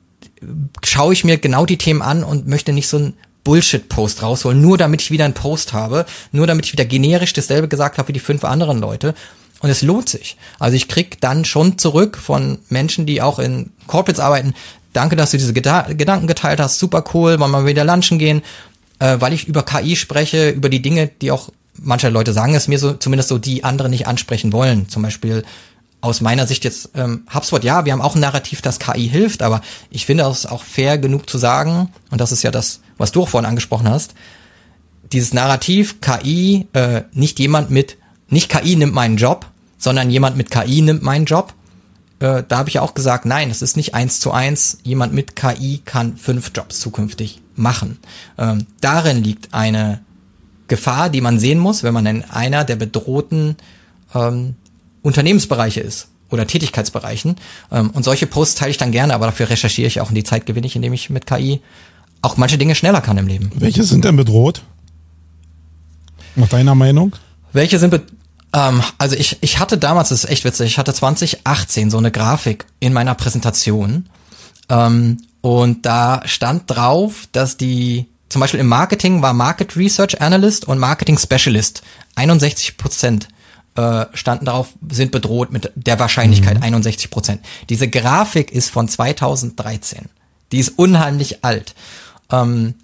Speaker 2: schaue ich mir genau die Themen an und möchte nicht so ein Bullshit-Post rausholen, nur damit ich wieder einen Post habe, nur damit ich wieder generisch dasselbe gesagt habe wie die fünf anderen Leute. Und es lohnt sich. Also ich krieg dann schon zurück von Menschen, die auch in Corporates arbeiten, danke, dass du diese Geda- Gedanken geteilt hast, super cool, wollen wir wieder lunchen gehen, äh, weil ich über K I spreche, über die Dinge, die auch manche Leute sagen es mir so, zumindest so, die andere nicht ansprechen wollen. Zum Beispiel aus meiner Sicht jetzt ähm, HubSpot, ja, wir haben auch ein Narrativ, das K I hilft, aber ich finde es auch fair genug zu sagen, und das ist ja das, was du auch vorhin angesprochen hast, dieses Narrativ, K I, äh, nicht jemand mit, nicht K I nimmt meinen Job, sondern jemand mit K I nimmt meinen Job. Äh, da habe ich ja auch gesagt, nein, es ist nicht eins zu eins, jemand mit K I kann fünf Jobs zukünftig machen. Ähm, darin liegt eine Gefahr, die man sehen muss, wenn man in einer der bedrohten ähm, Unternehmensbereiche ist oder Tätigkeitsbereichen. Ähm, und solche Posts teile ich dann gerne, aber dafür recherchiere ich auch und die Zeit gewinne ich, indem ich mit K I auch manche Dinge schneller kann im Leben.
Speaker 1: Welche sind denn bedroht? Nach deiner Meinung?
Speaker 2: Welche sind bedroht? Ähm, also ich, ich hatte damals, das ist echt witzig, ich hatte zwanzig achtzehn so eine Grafik in meiner Präsentation. Ähm, und da stand drauf, dass die, zum Beispiel im Marketing war Market Research Analyst und Marketing Specialist. einundsechzig Prozent äh, standen darauf, sind bedroht mit der Wahrscheinlichkeit mhm. einundsechzig Prozent. Diese Grafik ist von zweitausenddreizehn. Die ist unheimlich alt. Ähm,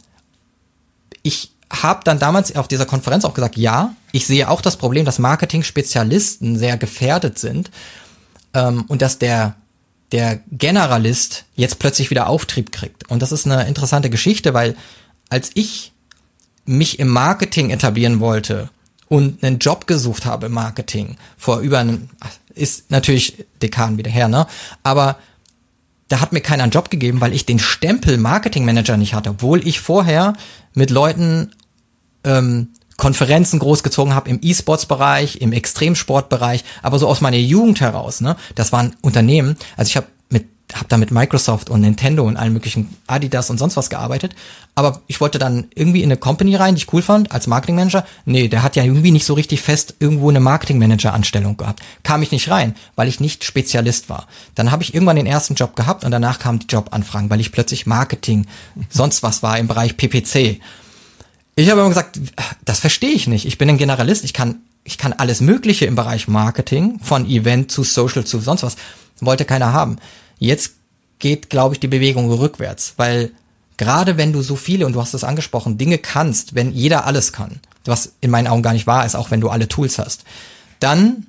Speaker 2: ich habe dann damals auf dieser Konferenz auch gesagt, ja, ich sehe auch das Problem, dass Marketing-Spezialisten sehr gefährdet sind ähm, und dass der der Generalist jetzt plötzlich wieder Auftrieb kriegt. Und das ist eine interessante Geschichte, weil als ich mich im Marketing etablieren wollte und einen Job gesucht habe im Marketing, vor über einem, ist natürlich Dekaden wieder her, ne? Aber da hat mir keiner einen Job gegeben, weil ich den Stempel Marketingmanager nicht hatte, obwohl ich vorher mit Leuten ähm, Konferenzen großgezogen habe im E-Sports-Bereich, im Extremsportbereich, aber so aus meiner Jugend heraus, ne? Das waren Unternehmen, also ich habe mit hab da mit Microsoft und Nintendo und allen möglichen Adidas und sonst was gearbeitet, aber ich wollte dann irgendwie in eine Company rein, die ich cool fand, als Marketingmanager. Nee, der hat ja irgendwie nicht so richtig fest irgendwo eine Marketingmanager-Anstellung gehabt. Kam ich nicht rein, weil ich nicht Spezialist war. Dann habe ich irgendwann den ersten Job gehabt und danach kamen die Jobanfragen, weil ich plötzlich Marketing, sonst was war im Bereich P P C. Ich habe immer gesagt, das verstehe ich nicht. Ich bin ein Generalist, ich kann ich kann alles Mögliche im Bereich Marketing, von Event zu Social zu sonst was. Wollte keiner haben. Jetzt geht, glaube ich, die Bewegung rückwärts, weil gerade wenn du so viele, und du hast es angesprochen, Dinge kannst, wenn jeder alles kann, was in meinen Augen gar nicht wahr ist, auch wenn du alle Tools hast, dann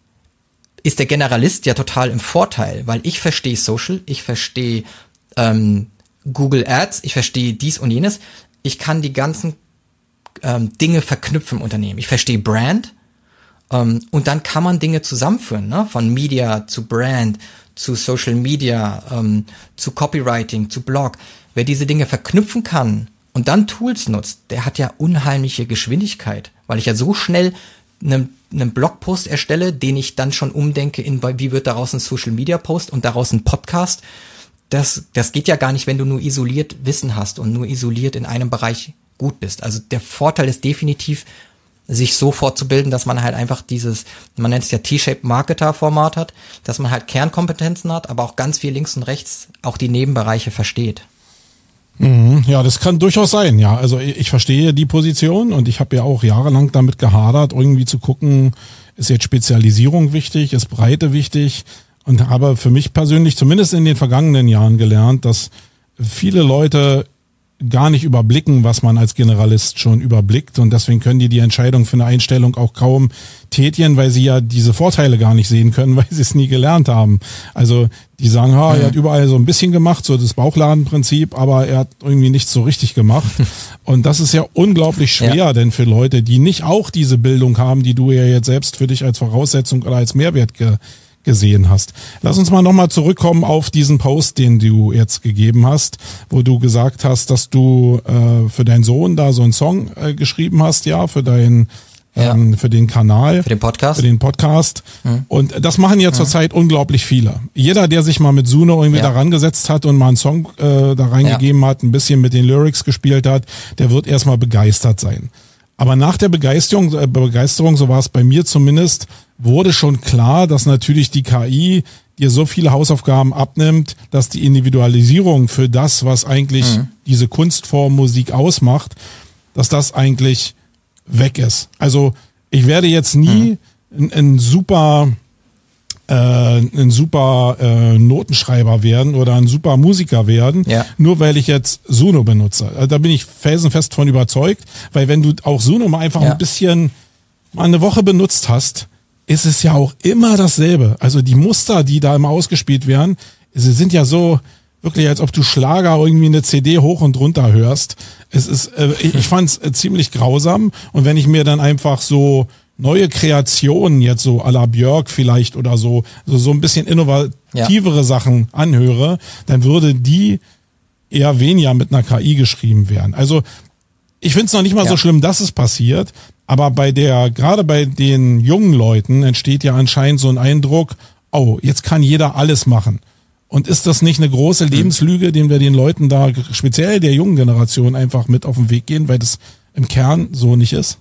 Speaker 2: ist der Generalist ja total im Vorteil, weil ich verstehe Social, ich verstehe ähm, Google Ads, ich verstehe dies und jenes, ich kann die ganzen ähm, Dinge verknüpfen im Unternehmen, ich verstehe Brand, ähm, und dann kann man Dinge zusammenführen, ne? Von Media zu Brand, zu Social Media, ähm, zu Copywriting, zu Blog. Wer diese Dinge verknüpfen kann und dann Tools nutzt, der hat ja unheimliche Geschwindigkeit, weil ich ja so schnell einen, einen Blogpost erstelle, den ich dann schon umdenke in, wie wird daraus ein Social Media Post und daraus ein Podcast. Das, das geht ja gar nicht, wenn du nur isoliert Wissen hast und nur isoliert in einem Bereich gut bist. Also der Vorteil ist definitiv, sich so fortzubilden, dass man halt einfach dieses, man nennt es ja T-Shaped Marketer-Format hat, dass man halt Kernkompetenzen hat, aber auch ganz viel links und rechts auch die Nebenbereiche versteht.
Speaker 1: Ja, das kann durchaus sein, ja. Also ich verstehe die Position und ich habe ja auch jahrelang damit gehadert, irgendwie zu gucken, ist jetzt Spezialisierung wichtig, ist Breite wichtig, und habe für mich persönlich zumindest in den vergangenen Jahren gelernt, dass viele Leute gar nicht überblicken, was man als Generalist schon überblickt, und deswegen können die die Entscheidung für eine Einstellung auch kaum tätigen, weil sie ja diese Vorteile gar nicht sehen können, weil sie es nie gelernt haben. Also die sagen, ha, er hat überall so ein bisschen gemacht, so das Bauchladenprinzip, aber er hat irgendwie nichts so richtig gemacht. Und das ist ja unglaublich schwer, ja. Denn für Leute, die nicht auch diese Bildung haben, die du ja jetzt selbst für dich als Voraussetzung oder als Mehrwert ge gesehen hast. Lass uns mal nochmal zurückkommen auf diesen Post, den du jetzt gegeben hast, wo du gesagt hast, dass du äh, für deinen Sohn da so einen Song äh, geschrieben hast, ja, für deinen ja. ähm, für den Kanal.
Speaker 2: Für den Podcast.
Speaker 1: Für den Podcast. Mhm. Und das machen ja mhm. zurzeit unglaublich viele. Jeder, der sich mal mit Suno irgendwie ja. da rangesetzt hat und mal einen Song äh, da reingegeben ja. hat, ein bisschen mit den Lyrics gespielt hat, der wird erstmal begeistert sein. Aber nach der Begeisterung, äh, Begeisterung, so war es bei mir zumindest, wurde schon klar, dass natürlich die K I dir so viele Hausaufgaben abnimmt, dass die Individualisierung für das, was eigentlich mhm. diese Kunstform Musik ausmacht, dass das eigentlich weg ist. Also ich werde jetzt nie mhm. ein, ein super äh, ein super äh, Notenschreiber werden oder ein super Musiker werden, ja. nur weil ich jetzt Suno benutze. Also da bin ich felsenfest von überzeugt, weil wenn du auch Suno mal einfach ja. ein bisschen mal eine Woche benutzt hast, ist es ja auch immer dasselbe. Also die Muster, die da immer ausgespielt werden, sie sind ja so wirklich, als ob du Schlager irgendwie eine C D hoch und runter hörst. Es ist, äh, ich, ich fand es äh, ziemlich grausam. Und wenn ich mir dann einfach so neue Kreationen jetzt so à la Björk vielleicht oder so, so, so ein bisschen innovativere ja. Sachen anhöre, dann würde die eher weniger mit einer K I geschrieben werden. Also ich finde es noch nicht mal ja. so schlimm, dass es passiert, Aber bei der, gerade bei den jungen Leuten entsteht ja anscheinend so ein Eindruck, oh, jetzt kann jeder alles machen. Und ist das nicht eine große Lebenslüge, den wir den Leuten da, speziell der jungen Generation, einfach mit auf den Weg gehen, weil das im Kern so nicht ist?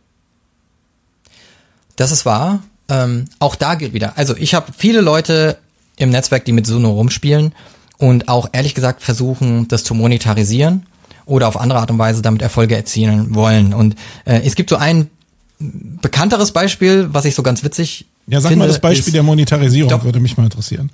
Speaker 2: Das ist wahr. Ähm, auch da gilt wieder. Also ich habe viele Leute im Netzwerk, die mit Suno rumspielen und auch ehrlich gesagt versuchen, das zu monetarisieren oder auf andere Art und Weise damit Erfolge erzielen wollen. Und äh, es gibt so ein bekannteres Beispiel, was ich so ganz witzig finde.
Speaker 1: Ja, sag
Speaker 2: finde,
Speaker 1: mal das Beispiel der Monetarisierung, würde mich mal interessieren.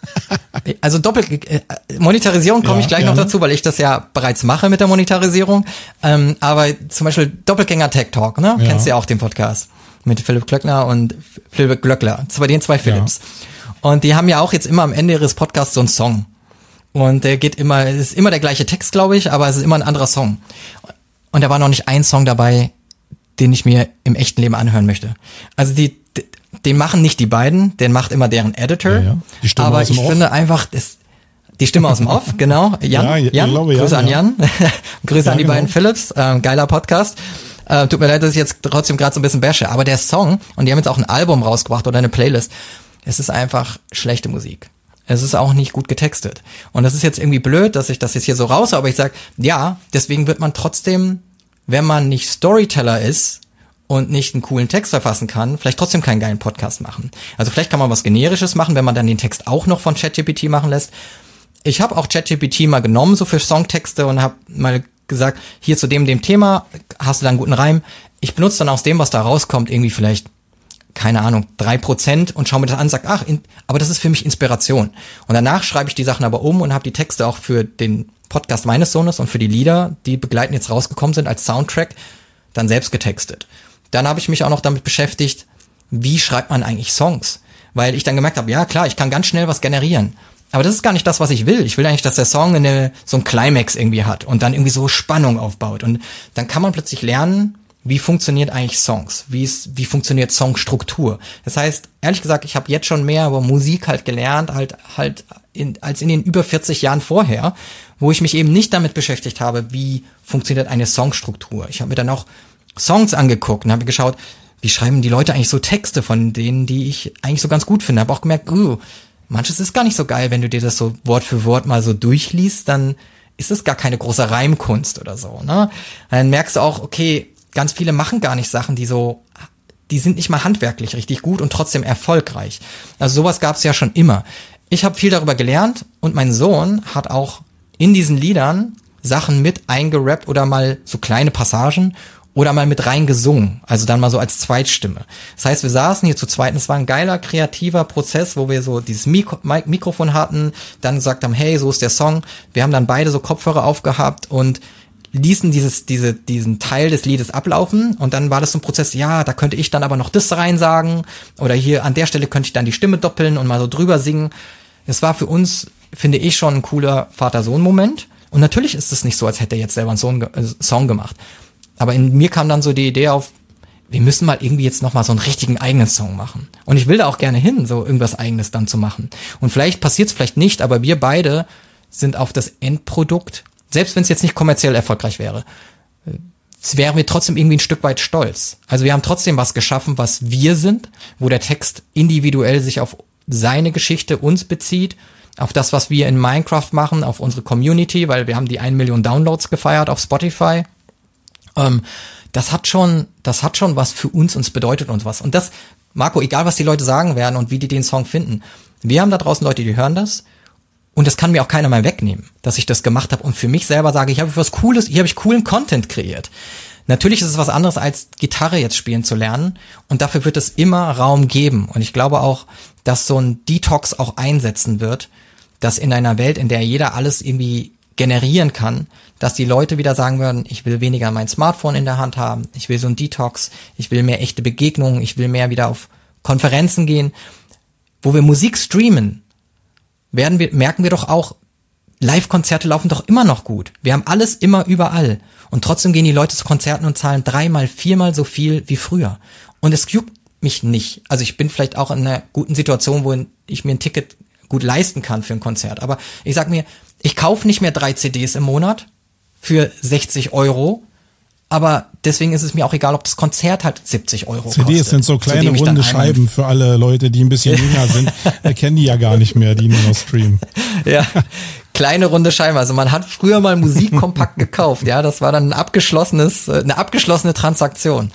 Speaker 2: Also Doppel äh, Monetarisierung komme
Speaker 1: ja,
Speaker 2: ich gleich
Speaker 1: gerne.
Speaker 2: noch dazu, weil ich das ja bereits mache mit der Monetarisierung. Ähm, aber zum Beispiel Doppelgänger Tech Talk, ne?
Speaker 1: Ja.
Speaker 2: Kennst du ja auch den Podcast mit Philipp Glöckner und Philipp Glöckler, bei den zwei Philipps. Ja. Und die haben ja auch jetzt immer am Ende ihres Podcasts so einen Song. Und der geht immer, es ist immer der gleiche Text, glaube ich, aber es ist immer ein anderer Song. Und da war noch nicht ein Song dabei, den ich mir im echten Leben anhören möchte. Also die Den machen nicht die beiden, den macht immer deren Editor.
Speaker 1: Ja, ja. Die Stimme
Speaker 2: aber
Speaker 1: aus dem
Speaker 2: ich
Speaker 1: Off.
Speaker 2: finde einfach, das, die Stimme aus dem Off, genau. Jan,
Speaker 1: Ja, ich
Speaker 2: Jan,
Speaker 1: glaube,
Speaker 2: Grüße
Speaker 1: Jan,
Speaker 2: an
Speaker 1: ja.
Speaker 2: Jan. Grüße
Speaker 1: Ja,
Speaker 2: an die
Speaker 1: genau.
Speaker 2: beiden Philips. Ähm, geiler Podcast. Äh, tut mir leid, dass ich jetzt trotzdem gerade so ein bisschen bashe. Aber der Song, und die haben jetzt auch ein Album rausgebracht oder eine Playlist, es ist einfach schlechte Musik. Es ist auch nicht gut getextet. Und das ist jetzt irgendwie blöd, dass ich das jetzt hier so raus, aber ich sag, ja, deswegen wird man trotzdem, wenn man nicht Storyteller ist, und nicht einen coolen Text verfassen kann, vielleicht trotzdem keinen geilen Podcast machen. Also vielleicht kann man was Generisches machen, wenn man dann den Text auch noch von ChatGPT machen lässt. Ich habe auch ChatGPT mal genommen, so für Songtexte, und habe mal gesagt, hier zu dem, dem Thema, hast du da einen guten Reim? Ich benutze dann aus dem, was da rauskommt, irgendwie vielleicht, keine Ahnung, drei Prozent und schaue mir das an und sage, ach, in, aber das ist für mich Inspiration. Und danach schreibe ich die Sachen aber um und habe die Texte auch für den Podcast meines Sohnes und für die Lieder, die begleitend jetzt rausgekommen sind als Soundtrack, dann selbst getextet. Dann habe ich mich auch noch damit beschäftigt, wie schreibt man eigentlich Songs? Weil ich dann gemerkt habe, ja klar, ich kann ganz schnell was generieren. Aber das ist gar nicht das, was ich will. Ich will eigentlich, dass der Song eine, so ein Climax irgendwie hat und dann irgendwie so Spannung aufbaut. Und dann kann man plötzlich lernen, wie funktioniert eigentlich Songs? Wie ist, wie funktioniert Songstruktur? Das heißt, ehrlich gesagt, ich habe jetzt schon mehr über Musik halt gelernt, halt halt in, als in den über vierzig Jahren vorher, wo ich mich eben nicht damit beschäftigt habe, wie funktioniert eine Songstruktur. Ich habe mir dann auch Songs angeguckt und habe geschaut, wie schreiben die Leute eigentlich so Texte von denen, die ich eigentlich so ganz gut finde. Habe auch gemerkt, uh, manches ist gar nicht so geil, wenn du dir das so Wort für Wort mal so durchliest, dann ist es gar keine große Reimkunst oder so, ne? Dann merkst du auch, okay, ganz viele machen gar nicht Sachen, die so, die sind nicht mal handwerklich richtig gut und trotzdem erfolgreich. Also sowas gab es ja schon immer. Ich habe viel darüber gelernt und mein Sohn hat auch in diesen Liedern Sachen mit eingerappt oder mal so kleine Passagen oder mal mit rein gesungen, also dann mal so als Zweitstimme. Das heißt, wir saßen hier zu zweit, es war ein geiler, kreativer Prozess, wo wir so dieses Mikro- Mik- Mikrofon hatten, dann gesagt haben, hey, so ist der Song. Wir haben dann beide so Kopfhörer aufgehabt und ließen dieses, diese, diesen Teil des Liedes ablaufen und dann war das so ein Prozess, ja, da könnte ich dann aber noch das rein sagen oder hier an der Stelle könnte ich dann die Stimme doppeln und mal so drüber singen. Es war für uns, finde ich, schon ein cooler Vater-Sohn-Moment und natürlich ist es nicht so, als hätte er jetzt selber einen Song, äh, Song gemacht. Aber in mir kam dann so die Idee auf, wir müssen mal irgendwie jetzt nochmal so einen richtigen eigenen Song machen. Und ich will da auch gerne hin, so irgendwas Eigenes dann zu machen. Und vielleicht passiert es vielleicht nicht, aber wir beide sind auf das Endprodukt, selbst wenn es jetzt nicht kommerziell erfolgreich wäre, wären wir trotzdem irgendwie ein Stück weit stolz. Also wir haben trotzdem was geschaffen, was wir sind, wo der Text individuell sich auf seine Geschichte, uns bezieht, auf das, was wir in Minecraft machen, auf unsere Community, weil wir haben die eine Million Downloads gefeiert auf Spotify. Ähm, das hat schon, das hat schon was für uns, uns bedeutet uns was. Und das, Marco, egal was die Leute sagen werden und wie die den Song finden, wir haben da draußen Leute, die hören das und das kann mir auch keiner mal wegnehmen, dass ich das gemacht habe und für mich selber sage, ich habe was Cooles, hier habe ich coolen Content kreiert. Natürlich ist es was anderes, als Gitarre jetzt spielen zu lernen und dafür wird es immer Raum geben und ich glaube auch, dass so ein Detox auch einsetzen wird, dass in einer Welt, in der jeder alles irgendwie generieren kann, dass die Leute wieder sagen würden, ich will weniger mein Smartphone in der Hand haben, ich will so ein Detox, ich will mehr echte Begegnungen, ich will mehr wieder auf Konferenzen gehen. Wo wir Musik streamen, werden wir, merken wir doch auch, Live-Konzerte laufen doch immer noch gut. Wir haben alles immer überall. Und trotzdem gehen die Leute zu Konzerten und zahlen dreimal, viermal so viel wie früher. Und es juckt mich nicht. Also ich bin vielleicht auch in einer guten Situation, wo ich mir ein Ticket gut leisten kann für ein Konzert. Aber ich sag mir, ich kaufe nicht mehr drei C Ds im Monat für sechzig Euro, aber deswegen ist es mir auch egal, ob das Konzert halt siebzig Euro
Speaker 1: C Ds
Speaker 2: kostet.
Speaker 1: sind so kleine runde Scheiben für alle Leute, die ein bisschen jünger sind. Erkennen die ja gar nicht mehr, die nur noch streamen.
Speaker 2: Ja, kleine runde Scheiben. Also man hat früher mal Musik kompakt gekauft. Ja, das war dann ein abgeschlossenes, eine abgeschlossene Transaktion.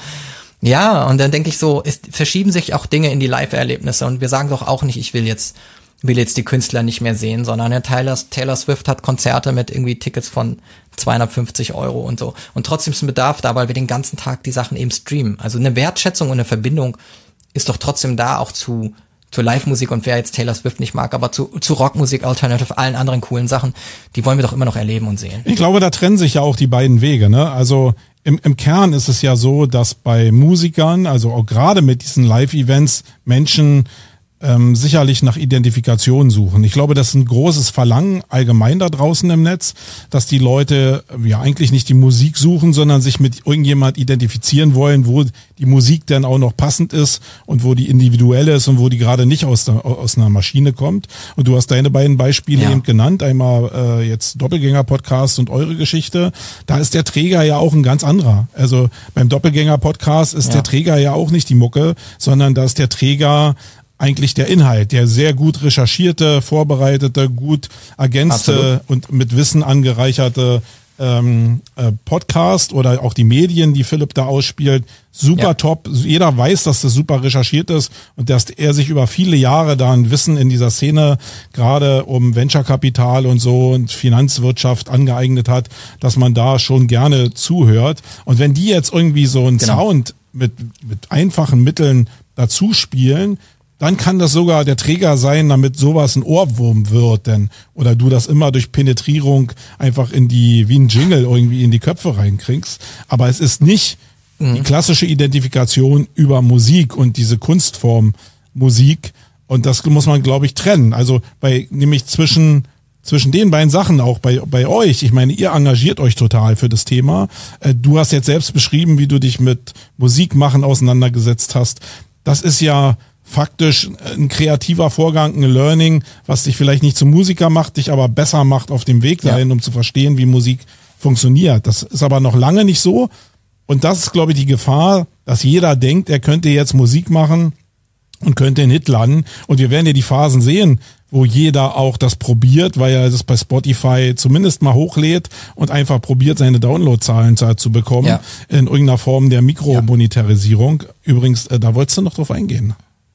Speaker 2: Ja, und dann denke ich so, es verschieben sich auch Dinge in die Live-Erlebnisse und wir sagen doch auch nicht, ich will jetzt will jetzt die Künstler nicht mehr sehen, sondern der Taylor, Taylor Swift hat Konzerte mit irgendwie Tickets von zweihundertfünfzig Euro und so. Und trotzdem ist ein Bedarf da, weil wir den ganzen Tag die Sachen eben streamen. Also eine Wertschätzung und eine Verbindung ist doch trotzdem da, auch zu zur Live-Musik und wer jetzt Taylor Swift nicht mag, aber zu, zu Rockmusik, Alternative, allen anderen coolen Sachen, die wollen wir doch immer noch erleben und sehen.
Speaker 1: Ich glaube, da trennen sich ja auch die beiden Wege, ne? Also im, im Kern ist es ja so, dass bei Musikern, also auch gerade mit diesen Live-Events, Menschen ähm, sicherlich nach Identifikation suchen. Ich glaube, das ist ein großes Verlangen allgemein da draußen im Netz, dass die Leute ja eigentlich nicht die Musik suchen, sondern sich mit irgendjemand identifizieren wollen, wo die Musik dann auch noch passend ist und wo die individuell ist und wo die gerade nicht aus, der, aus einer Maschine kommt. Und du hast deine beiden Beispiele ja. eben genannt, einmal äh, jetzt Doppelgänger-Podcast und eure Geschichte. Da ist der Träger ja auch ein ganz anderer. Also beim Doppelgänger-Podcast ist ja. der Träger ja auch nicht die Mucke, sondern da ist der Träger eigentlich der Inhalt, der sehr gut recherchierte, vorbereitete, gut ergänzte Absolut. Und mit Wissen angereicherte ähm, äh, Podcast oder auch die Medien, die Philipp da ausspielt, super ja. top. Jeder weiß, dass das super recherchiert ist und dass er sich über viele Jahre da ein Wissen in dieser Szene, gerade um Venture-Kapital und so und Finanzwirtschaft angeeignet hat, dass man da schon gerne zuhört. Und wenn die jetzt irgendwie so einen genau. Sound mit, mit einfachen Mitteln dazu spielen, dann kann das sogar der Träger sein, damit sowas ein Ohrwurm wird, denn oder du das immer durch Penetrierung einfach in die, wie ein Jingle irgendwie in die Köpfe reinkriegst. Aber es ist nicht mhm. die klassische Identifikation über Musik und diese Kunstform Musik. Und das muss man, glaube ich, trennen. Also bei, nämlich zwischen, zwischen den beiden Sachen auch bei, bei euch. Ich meine, ihr engagiert euch total für das Thema. Du hast jetzt selbst beschrieben, wie du dich mit Musikmachen auseinandergesetzt hast. Das ist ja faktisch ein kreativer Vorgang, ein Learning, was dich vielleicht nicht zum Musiker macht, dich aber besser macht auf dem Weg dahin, ja. um zu verstehen, wie Musik funktioniert. Das ist aber noch lange nicht so. Und das ist, glaube ich, die Gefahr, dass jeder denkt, er könnte jetzt Musik machen und könnte einen Hit landen. Und wir werden ja die Phasen sehen, wo jeder auch das probiert, weil er das bei Spotify zumindest mal hochlädt und einfach probiert, seine Downloadzahlen zu bekommen ja. in irgendeiner Form der Mikromonetarisierung. Ja. Übrigens, da wolltest du noch drauf eingehen.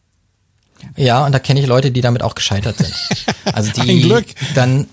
Speaker 2: Ja, und da kenne ich Leute, die damit auch gescheitert sind. Also die
Speaker 1: Ein Glück.
Speaker 2: dann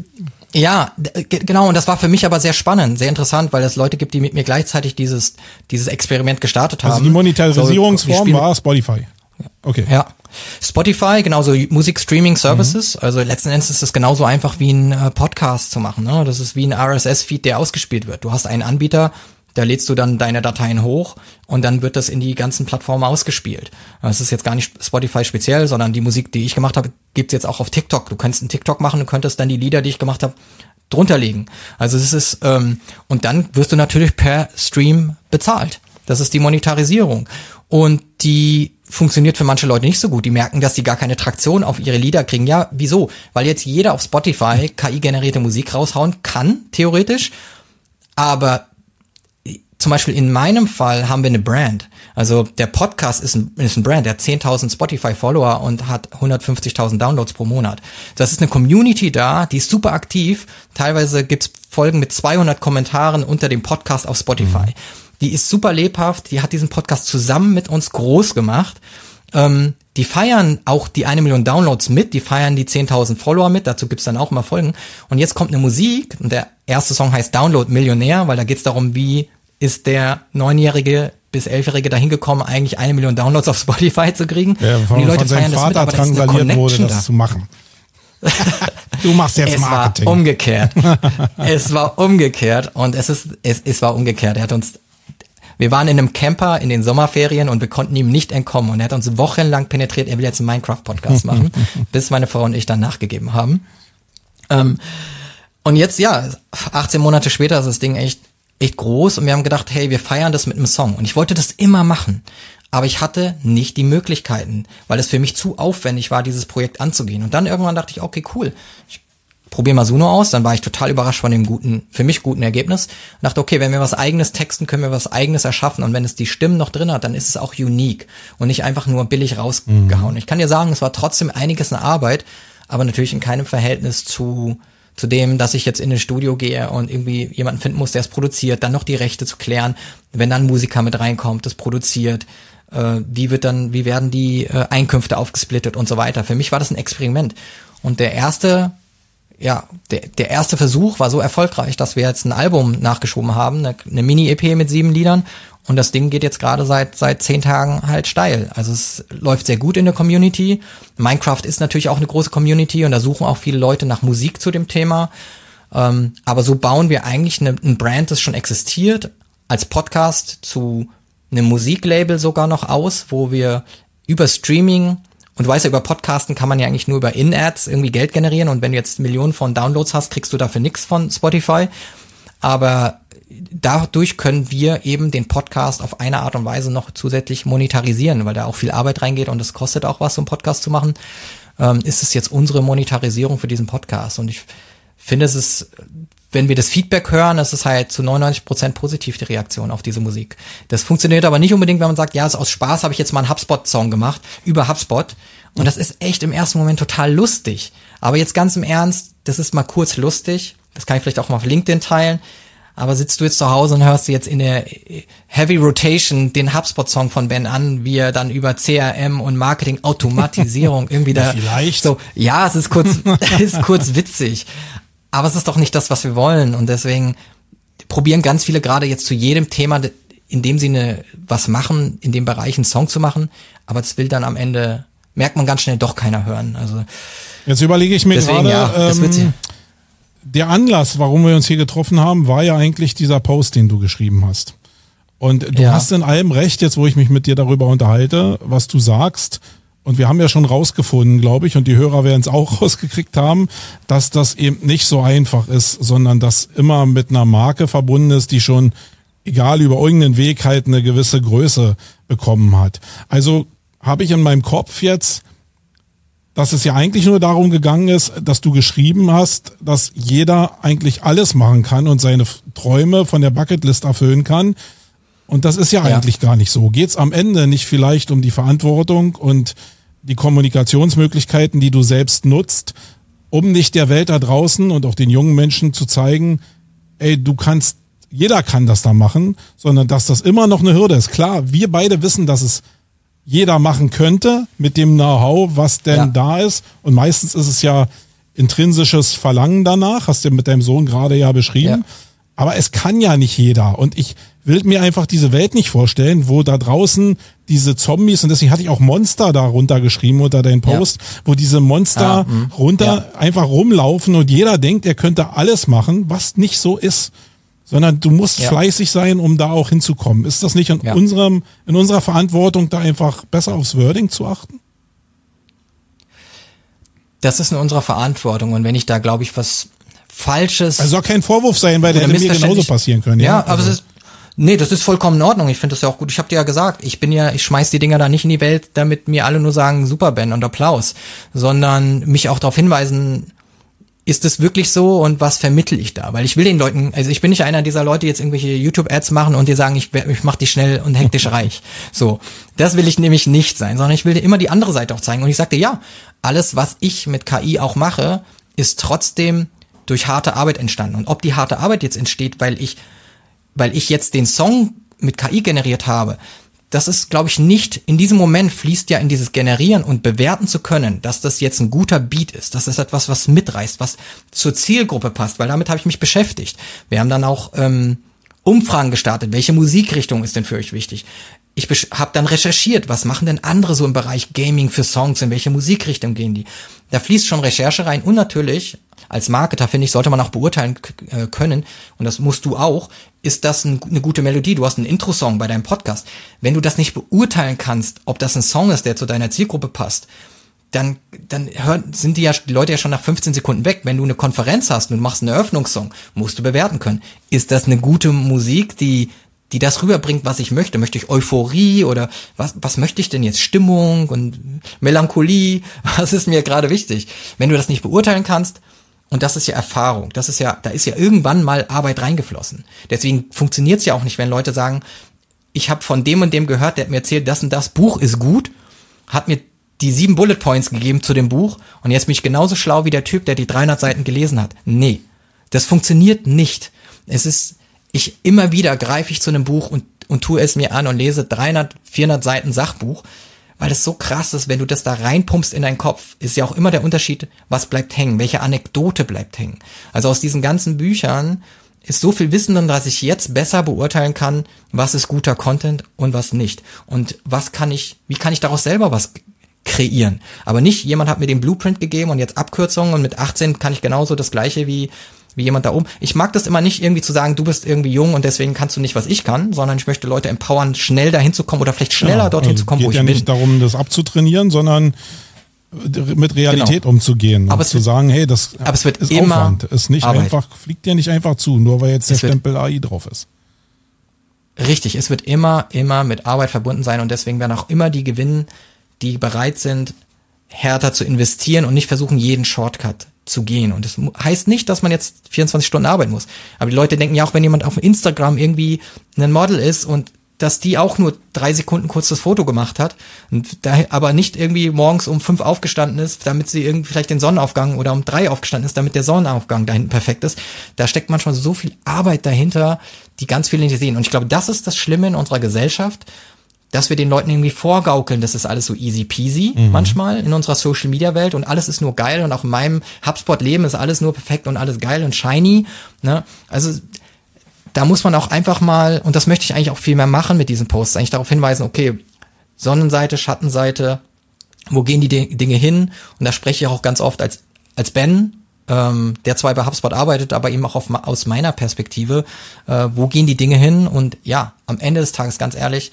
Speaker 2: ja, g- genau, und das war für mich aber sehr spannend, sehr interessant, weil es Leute gibt, die mit mir gleichzeitig dieses dieses Experiment gestartet haben.
Speaker 1: Also die Monetarisierungsform so, war Spotify. Okay.
Speaker 2: Ja. Spotify, genauso Musik-Streaming-Services, mhm. also letzten Endes ist es genauso einfach wie ein äh, Podcast zu machen, ne? Das ist wie ein R S S-Feed, der ausgespielt wird. Du hast einen Anbieter, da lädst du dann deine Dateien hoch und dann wird das in die ganzen Plattformen ausgespielt. Das ist jetzt gar nicht Spotify speziell, sondern die Musik, die ich gemacht habe, gibt's jetzt auch auf TikTok. Du könntest einen TikTok machen, du könntest dann die Lieder, die ich gemacht habe, drunter legen. Also es ist, ähm, und dann wirst du natürlich per Stream bezahlt. Das ist die Monetarisierung. Und die funktioniert für manche Leute nicht so gut. Die merken, dass sie gar keine Traktion auf ihre Lieder kriegen. Ja, wieso? Weil jetzt jeder auf Spotify K I-generierte Musik raushauen kann, theoretisch, aber zum Beispiel in meinem Fall haben wir eine Brand. Also der Podcast ist ein, ist ein Brand, der hat zehntausend Spotify-Follower und hat hundertfünfzigtausend Downloads pro Monat. Das ist eine Community da, die ist super aktiv. Teilweise gibt's Folgen mit zweihundert Kommentaren unter dem Podcast auf Spotify. Mhm. Die ist super lebhaft, die hat diesen Podcast zusammen mit uns groß gemacht. Ähm, die feiern auch die eine Million Downloads mit, die feiern die zehntausend Follower mit, dazu gibt's dann auch immer Folgen. Und jetzt kommt eine Musik, und der erste Song heißt Download Millionär, weil da geht's darum, wie ist der Neunjährige bis Elfjährige dahin gekommen, eigentlich eine Million Downloads auf Spotify zu kriegen.
Speaker 1: Ja, von, und die Leute von feiern das Vater mit, aber das ist eine Connection wurde, das da. zu machen. Du machst jetzt
Speaker 2: es
Speaker 1: Marketing.
Speaker 2: Es war umgekehrt. Es war umgekehrt und es ist, es, es war umgekehrt. Er hat uns, wir waren in einem Camper in den Sommerferien und wir konnten ihm nicht entkommen und er hat uns wochenlang penetriert, er will jetzt einen Minecraft-Podcast machen, bis meine Frau und ich dann nachgegeben haben. Ähm, und jetzt, ja, achtzehn Monate später ist das Ding echt echt groß und wir haben gedacht, hey, wir feiern das mit einem Song. Und ich wollte das immer machen, aber ich hatte nicht die Möglichkeiten, weil es für mich zu aufwendig war, dieses Projekt anzugehen. Und dann irgendwann dachte ich, okay, cool, ich probier mal Suno aus. Dann war ich total überrascht von dem guten, für mich guten Ergebnis. Und dachte, okay, wenn wir was Eigenes texten, können wir was Eigenes erschaffen. Und wenn es die Stimmen noch drin hat, dann ist es auch unique und nicht einfach nur billig rausgehauen. Mhm. Ich kann dir sagen, es war trotzdem einiges eine Arbeit, aber natürlich in keinem Verhältnis zu zu dem, dass ich jetzt in ein Studio gehe und irgendwie jemanden finden muss, der es produziert, dann noch die Rechte zu klären, wenn dann ein Musiker mit reinkommt, das produziert, äh, wie wird dann, wie werden die äh, Einkünfte aufgesplittet und so weiter. Für mich war das ein Experiment. Und der erste, ja, der, der erste Versuch war so erfolgreich, dass wir jetzt ein Album nachgeschoben haben, eine, eine Mini-E P mit sieben Liedern. Und das Ding geht jetzt gerade seit seit zehn Tagen halt steil. Also es läuft sehr gut in der Community. Minecraft ist natürlich auch eine große Community und da suchen auch viele Leute nach Musik zu dem Thema. Ähm, aber so bauen wir eigentlich eine, ein Brand, das schon existiert, als Podcast zu einem Musiklabel sogar noch aus, wo wir über Streaming, und du weißt ja, über Podcasten kann man ja eigentlich nur über In-Ads irgendwie Geld generieren und wenn du jetzt Millionen von Downloads hast, kriegst du dafür nichts von Spotify. Aber dadurch können wir eben den Podcast auf eine Art und Weise noch zusätzlich monetarisieren, weil da auch viel Arbeit reingeht und es kostet auch was, so einen Podcast zu machen. Ähm, ist es jetzt unsere Monetarisierung für diesen Podcast? Und ich finde, es ist, wenn wir das Feedback hören, ist es halt zu neunundneunzig Prozent positiv, die Reaktion auf diese Musik. Das funktioniert aber nicht unbedingt, wenn man sagt, ja, aus Spaß habe ich jetzt mal einen HubSpot-Song gemacht, über HubSpot. Und das ist echt im ersten Moment total lustig. Aber jetzt ganz im Ernst, das ist mal kurz lustig. Das kann ich vielleicht auch mal auf LinkedIn teilen. Aber sitzt du jetzt zu Hause und hörst du jetzt in der Heavy Rotation den HubSpot-Song von Ben an, wie er dann über C R M und Marketing-Automatisierung irgendwie da
Speaker 1: vielleicht
Speaker 2: so, ja, es ist kurz, es ist kurz witzig. Aber es ist doch nicht das, was wir wollen. Und deswegen probieren ganz viele gerade jetzt zu jedem Thema, in dem sie eine, was machen, in dem Bereich einen Song zu machen. Aber das will dann am Ende, merkt man ganz schnell, doch keiner hören. Also
Speaker 1: jetzt überlege ich mir
Speaker 2: deswegen,
Speaker 1: gerade,
Speaker 2: ja, das
Speaker 1: ähm,
Speaker 2: wird
Speaker 1: der Anlass, warum wir uns hier getroffen haben, war ja eigentlich dieser Post, den du geschrieben hast. Und du
Speaker 2: ja.
Speaker 1: hast in allem recht, jetzt wo ich mich mit dir darüber unterhalte, was du sagst. Und wir haben ja schon rausgefunden, glaube ich, und die Hörer werden es auch rausgekriegt haben, dass das eben nicht so einfach ist, sondern dass immer mit einer Marke verbunden ist, die schon, egal über irgendeinen Weg, halt eine gewisse Größe bekommen hat. Also habe ich in meinem Kopf jetzt, dass es ja eigentlich nur darum gegangen ist, dass du geschrieben hast, dass jeder eigentlich alles machen kann und seine Träume von der Bucketlist erfüllen kann. Und das ist ja, ja. eigentlich gar nicht so. Geht es am Ende nicht vielleicht um die Verantwortung und die Kommunikationsmöglichkeiten, die du selbst nutzt, um nicht der Welt da draußen und auch den jungen Menschen zu zeigen, ey, du kannst, jeder kann das da machen, sondern dass das immer noch eine Hürde ist. Klar, wir beide wissen, dass es jeder machen könnte mit dem Know-how, was denn ja. da ist. Und meistens ist es ja intrinsisches Verlangen danach, hast du mit deinem Sohn gerade ja beschrieben. Ja. Aber es kann ja nicht jeder. Und ich will mir einfach diese Welt nicht vorstellen, wo da draußen diese Zombies, und deswegen hatte ich auch Monster da runtergeschrieben unter deinen Post, ja. wo diese Monster ah, runter ja. einfach rumlaufen und jeder denkt, er könnte alles machen, was nicht so ist. Sondern du musst ja. fleißig sein, um da auch hinzukommen. Ist das nicht in ja. unserem, in unserer Verantwortung, da einfach besser aufs Wording zu achten?
Speaker 2: Das ist in unserer Verantwortung. Und wenn ich da, glaube ich, was Falsches...
Speaker 1: Also soll kein Vorwurf sein, weil der hätte mir genauso passieren können.
Speaker 2: Ja,
Speaker 1: ja?
Speaker 2: aber
Speaker 1: also.
Speaker 2: es ist... Nee, das ist vollkommen in Ordnung. Ich finde das ja auch gut. Ich habe dir ja gesagt, ich bin ja, ich schmeiß die Dinger da nicht in die Welt, damit mir alle nur sagen, super Ben und Applaus, sondern mich auch darauf hinweisen, ist es wirklich so und was vermittle ich da? Weil ich will den Leuten, also ich bin nicht einer dieser Leute, die jetzt irgendwelche YouTube-Ads machen und dir sagen, ich, ich mach dich schnell und hektisch reich. So, das will ich nämlich nicht sein, sondern ich will dir immer die andere Seite auch zeigen. Und ich sagte, ja, alles, was ich mit K I auch mache, ist trotzdem durch harte Arbeit entstanden. Und ob die harte Arbeit jetzt entsteht, weil ich, weil ich jetzt den Song mit K I generiert habe, das ist, glaube ich, nicht, in diesem Moment fließt ja in dieses Generieren und bewerten zu können, dass das jetzt ein guter Beat ist, das ist etwas, was mitreißt, was zur Zielgruppe passt, weil damit habe ich mich beschäftigt. Wir haben dann auch ähm, Umfragen gestartet, welche Musikrichtung ist denn für euch wichtig? Ich habe dann recherchiert, was machen denn andere so im Bereich Gaming für Songs, in welche Musikrichtung gehen die? Da fließt schon Recherche rein und natürlich, als Marketer, finde ich, sollte man auch beurteilen k- können, und das musst du auch, ist das ein, eine gute Melodie? Du hast einen Intro-Song bei deinem Podcast. Wenn du das nicht beurteilen kannst, ob das ein Song ist, der zu deiner Zielgruppe passt, dann, dann hören, sind die, ja, die Leute ja schon nach fünfzehn Sekunden weg. Wenn du eine Konferenz hast und du machst einen Eröffnungssong, musst du bewerten können. Ist das eine gute Musik, die die das rüberbringt, was ich möchte? Möchte ich Euphorie oder was was möchte ich denn jetzt? Stimmung und Melancholie? Was ist mir gerade wichtig? Wenn du das nicht beurteilen kannst Und das ist ja Erfahrung. Das ist ja, da ist ja irgendwann mal Arbeit reingeflossen. Deswegen funktioniert es ja auch nicht, wenn Leute sagen, ich habe von dem und dem gehört, der hat mir erzählt, das und das Buch ist gut, hat mir die sieben Bullet Points gegeben zu dem Buch und jetzt bin ich genauso schlau wie der Typ, der die dreihundert Seiten gelesen hat. Nee, das funktioniert nicht. Es ist, ich immer wieder greife ich zu einem Buch und, und tue es mir an und lese dreihundert, vierhundert Seiten Sachbuch, weil das so krass ist, wenn du das da reinpumpst in deinen Kopf, ist ja auch immer der Unterschied, was bleibt hängen, welche Anekdote bleibt hängen. Also aus diesen ganzen Büchern ist so viel Wissen drin, dass ich jetzt besser beurteilen kann, was ist guter Content und was nicht. Und was kann ich, wie kann ich daraus selber was kreieren? Aber nicht, jemand hat mir den Blueprint gegeben und jetzt Abkürzungen und mit achtzehn kann ich genauso das Gleiche wie wie jemand da oben. Ich mag das immer nicht irgendwie zu sagen, du bist irgendwie jung und deswegen kannst du nicht, was ich kann, sondern ich möchte Leute empowern, schnell dahin zu kommen oder vielleicht schneller ja, dorthin
Speaker 1: also
Speaker 2: zu kommen, wo ich
Speaker 1: bin. Es geht ja nicht darum, das abzutrainieren, sondern mit Realität genau. umzugehen. Aber und zu sagen, hey, das
Speaker 2: aber es wird
Speaker 1: ist
Speaker 2: immer
Speaker 1: Aufwand. Ist nicht
Speaker 2: Arbeit.
Speaker 1: einfach, fliegt dir nicht einfach zu, nur weil jetzt der Stempel A I drauf ist.
Speaker 2: Richtig, es wird immer, immer mit Arbeit verbunden sein und deswegen werden auch immer die gewinnen, die bereit sind, härter zu investieren und nicht versuchen, jeden Shortcut zu gehen. Und das heißt nicht, dass man jetzt vierundzwanzig Stunden arbeiten muss. Aber die Leute denken ja auch, wenn jemand auf Instagram irgendwie ein Model ist und dass die auch nur drei Sekunden kurz das Foto gemacht hat und da aber nicht irgendwie morgens um fünf aufgestanden ist, damit sie irgendwie vielleicht den Sonnenaufgang oder um drei aufgestanden ist, damit der Sonnenaufgang da hinten perfekt ist. Da steckt manchmal so viel Arbeit dahinter, die ganz viele nicht sehen. Und ich glaube, das ist das Schlimme in unserer Gesellschaft, dass wir den Leuten irgendwie vorgaukeln, das ist alles so easy peasy mhm. manchmal in unserer Social Media Welt und alles ist nur geil und auch in meinem HubSpot Leben ist alles nur perfekt und alles geil und shiny, ne? Also da muss man auch einfach mal, und das möchte ich eigentlich auch viel mehr machen mit diesen Posts, eigentlich darauf hinweisen, okay, Sonnenseite, Schattenseite, wo gehen die Dinge hin? Und da spreche ich auch ganz oft als als Ben, ähm, der zwar bei HubSpot arbeitet, aber eben auch auf, aus meiner Perspektive, äh, wo gehen die Dinge hin? Und ja, am Ende des Tages, ganz ehrlich,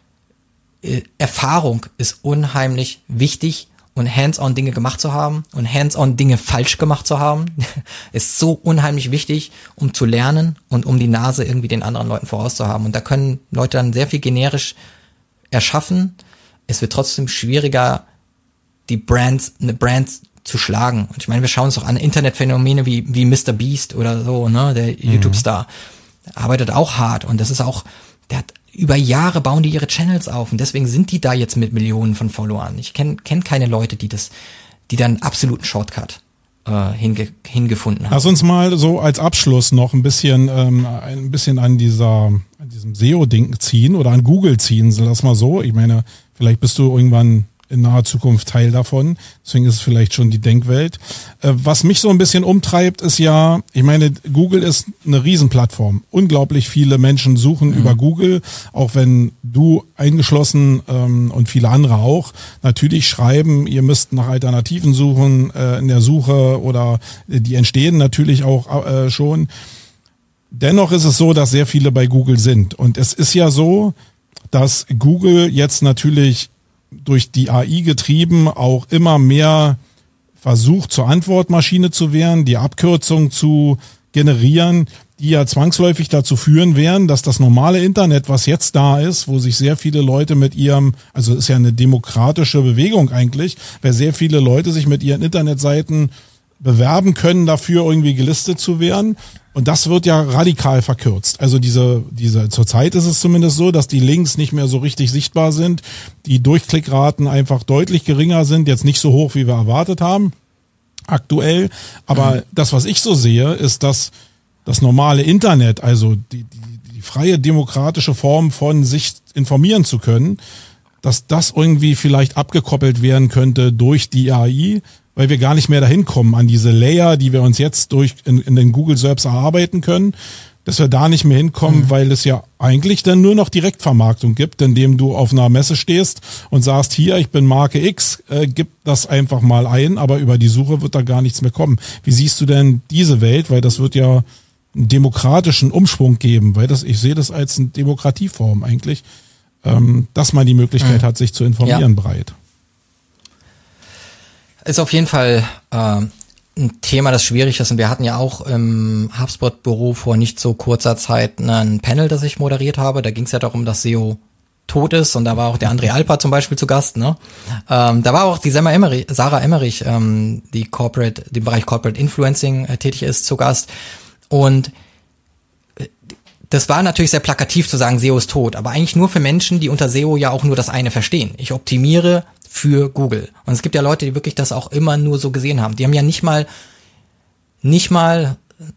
Speaker 2: Erfahrung ist unheimlich wichtig und hands-on Dinge gemacht zu haben und hands-on Dinge falsch gemacht zu haben, ist so unheimlich wichtig, um zu lernen und um die Nase irgendwie den anderen Leuten vorauszuhaben. Und da können Leute dann sehr viel generisch erschaffen. Es wird trotzdem schwieriger, die Brands, eine Brand zu schlagen. Und ich meine, wir schauen uns doch an Internetphänomene wie, wie Mister Beast oder so, ne, der mhm. YouTube-Star. Der arbeitet auch hart und das ist auch, der hat über Jahre bauen die ihre Channels auf und deswegen sind die da jetzt mit Millionen von Followern. Ich kenne kenn keine Leute, die das, die dann einen absoluten Shortcut äh, hinge, hingefunden haben.
Speaker 1: Lass uns mal so als Abschluss noch ein bisschen, ähm, ein bisschen an dieser, an diesem S E O-Ding ziehen oder an Google ziehen. Lass mal so. Ich meine, vielleicht bist du irgendwann in naher Zukunft Teil davon. Deswegen ist es vielleicht schon die Denkwelt. Äh, was mich so ein bisschen umtreibt, ist ja, ich meine, Google ist eine Riesenplattform. Unglaublich viele Menschen suchen mhm. über Google, auch wenn du eingeschlossen ähm, und viele andere auch natürlich schreiben, ihr müsst nach Alternativen suchen äh, in der Suche oder die entstehen natürlich auch äh, schon. Dennoch ist es so, dass sehr viele bei Google sind. Und es ist ja so, dass Google jetzt natürlich durch die A I getrieben auch immer mehr versucht, zur Antwortmaschine zu werden, die Abkürzung zu generieren, die ja zwangsläufig dazu führen werden, dass das normale Internet, was jetzt da ist, wo sich sehr viele Leute mit ihrem, also ist ja eine demokratische Bewegung eigentlich, weil sehr viele Leute sich mit ihren Internetseiten bewerben können, dafür irgendwie gelistet zu werden. Und das wird ja radikal verkürzt. Also diese, diese, zurzeit ist es zumindest so, dass die Links nicht mehr so richtig sichtbar sind, die Durchklickraten einfach deutlich geringer sind, jetzt nicht so hoch, wie wir erwartet haben, aktuell. Aber mhm. das, was ich so sehe, ist, dass das normale Internet, also die, die, die freie demokratische Form von sich informieren zu können, dass das irgendwie vielleicht abgekoppelt werden könnte durch die A I, weil wir gar nicht mehr dahin kommen an diese Layer, die wir uns jetzt durch in, in den Google Search erarbeiten können, dass wir da nicht mehr hinkommen, mhm. weil es ja eigentlich dann nur noch Direktvermarktung gibt, indem du auf einer Messe stehst und sagst, hier, ich bin Marke X, äh, gib das einfach mal ein, aber über die Suche wird da gar nichts mehr kommen. Wie siehst du denn diese Welt? Weil das wird ja einen demokratischen Umschwung geben, weil das, ich sehe das als eine Demokratieform eigentlich, ähm, dass man die Möglichkeit mhm. hat, sich zu informieren ja. breit.
Speaker 2: Ist auf jeden Fall äh, ein Thema, das schwierig ist. Und wir hatten ja auch im HubSpot-Büro vor nicht so kurzer Zeit ein Panel, das ich moderiert habe. Da ging es ja darum, dass S E O tot ist, und da war auch der André Alper zum Beispiel zu Gast, ne? Ähm, da war auch die Sarah Emmerich, Sarah Emmerich, ähm, die Corporate, im Bereich Corporate Influencing äh, tätig ist, zu Gast. Und äh, das war natürlich sehr plakativ zu sagen, S E O ist tot, aber eigentlich nur für Menschen, die unter S E O ja auch nur das eine verstehen. Ich optimiere für Google. Und es gibt ja Leute, die wirklich das auch immer nur so gesehen haben. Die haben ja nicht mal, nicht mal